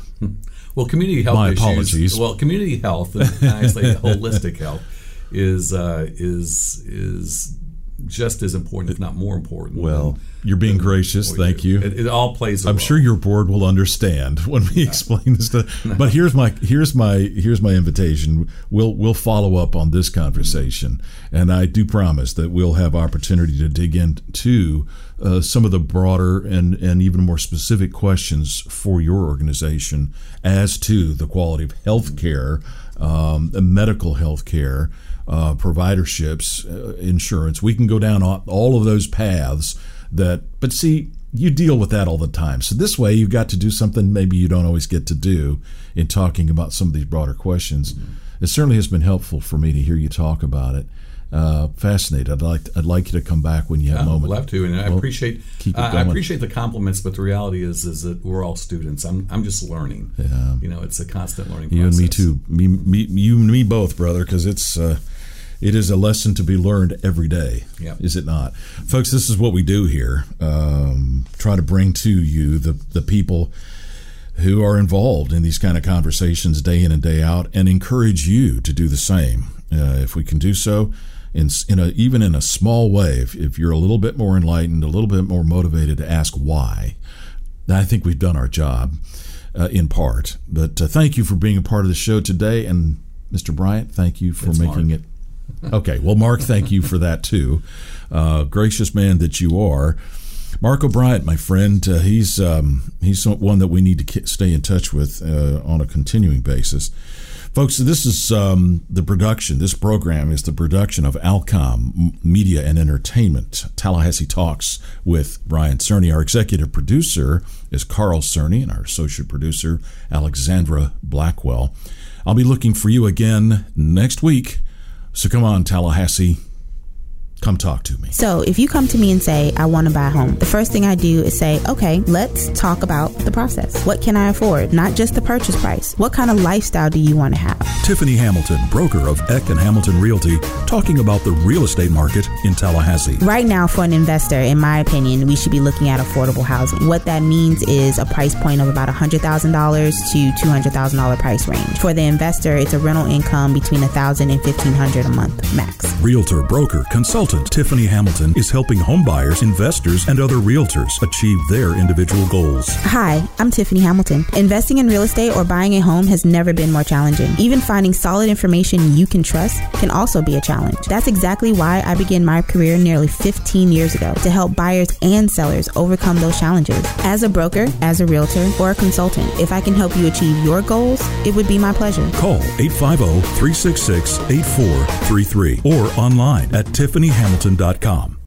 Well, community health My issues, apologies. Well, community health, and actually holistic health, is uh, is is just as important, if not more important. Well, than, you're being than gracious. Thank you. It, it all plays a I'm role. sure your board will understand when we explain this stuff. But here's my here's my here's my invitation. We'll we'll follow up on this conversation, and I do promise that we'll have opportunity to dig into uh, some of the broader and and even more specific questions for your organization as to the quality of health care, um, medical health care, uh, providerships, uh, insurance. We can go down all, all of those paths. That, but see, you deal with that all the time. So this way, you've got to do something maybe you don't always get to do in talking about some of these broader questions. Mm-hmm. It certainly has been helpful for me to hear you talk about it. Uh, fascinated. I'd like I'd like you to come back when you have Yeah, a moment. I'd love to, and I Well, appreciate keep it uh, I going. appreciate the compliments, but the reality is is that we're all students. I'm I'm just learning. Yeah. You know, it's a constant learning You process. and me too. Me, me, you and me both, brother. Because it's uh, it is a lesson to be learned every day. Yep. Is it not, folks? This is what we do here. Um, try to bring to you the the people who are involved in these kind of conversations day in and day out, and encourage you to do the same. Uh, if we can do so, in in a even in a small way, if, if you're a little bit more enlightened, a little bit more motivated to ask why, I think we've done our job uh, in part. But uh, thank you for being a part of the show today, and Mister Bryant, thank you for It's making Mark. it. Okay, well, Mark, thank you for that too. Uh, gracious man that you are. Marco Bryant, my friend, uh, he's um, he's one that we need to ki- stay in touch with uh, on a continuing basis. Folks, this is um, the production. This program is the production of Alcom Media and Entertainment. Tallahassee Talks with Brian Cerny. Our executive producer is Carl Cerny, and our associate producer, Alexandra Blackwell. I'll be looking for you again next week. So come on, Tallahassee. Come talk to me. So if you come to me and say, I want to buy a home, the first thing I do is say, okay, let's talk about the process. What can I afford? Not just the purchase price. What kind of lifestyle do you want to have? Tiffany Hamilton, broker of Eck and Hamilton Realty, talking about the real estate market in Tallahassee. Right now, for an investor, in my opinion, we should be looking at affordable housing. What that means is a price point of about one hundred thousand dollars to two hundred thousand dollars price range. For the investor, it's a rental income between one thousand dollars and fifteen hundred dollars a month max. Realtor, broker, consultant Tiffany Hamilton is helping homebuyers, investors, and other realtors achieve their individual goals. Hi, I'm Tiffany Hamilton. Investing in real estate or buying a home has never been more challenging. Even finding solid information you can trust can also be a challenge. That's exactly why I began my career nearly fifteen years ago, to help buyers and sellers overcome those challenges. As a broker, as a realtor, or a consultant, if I can help you achieve your goals, it would be my pleasure. Call eight five zero, three six six, eight four three three or online at tiffany hamilton dot com.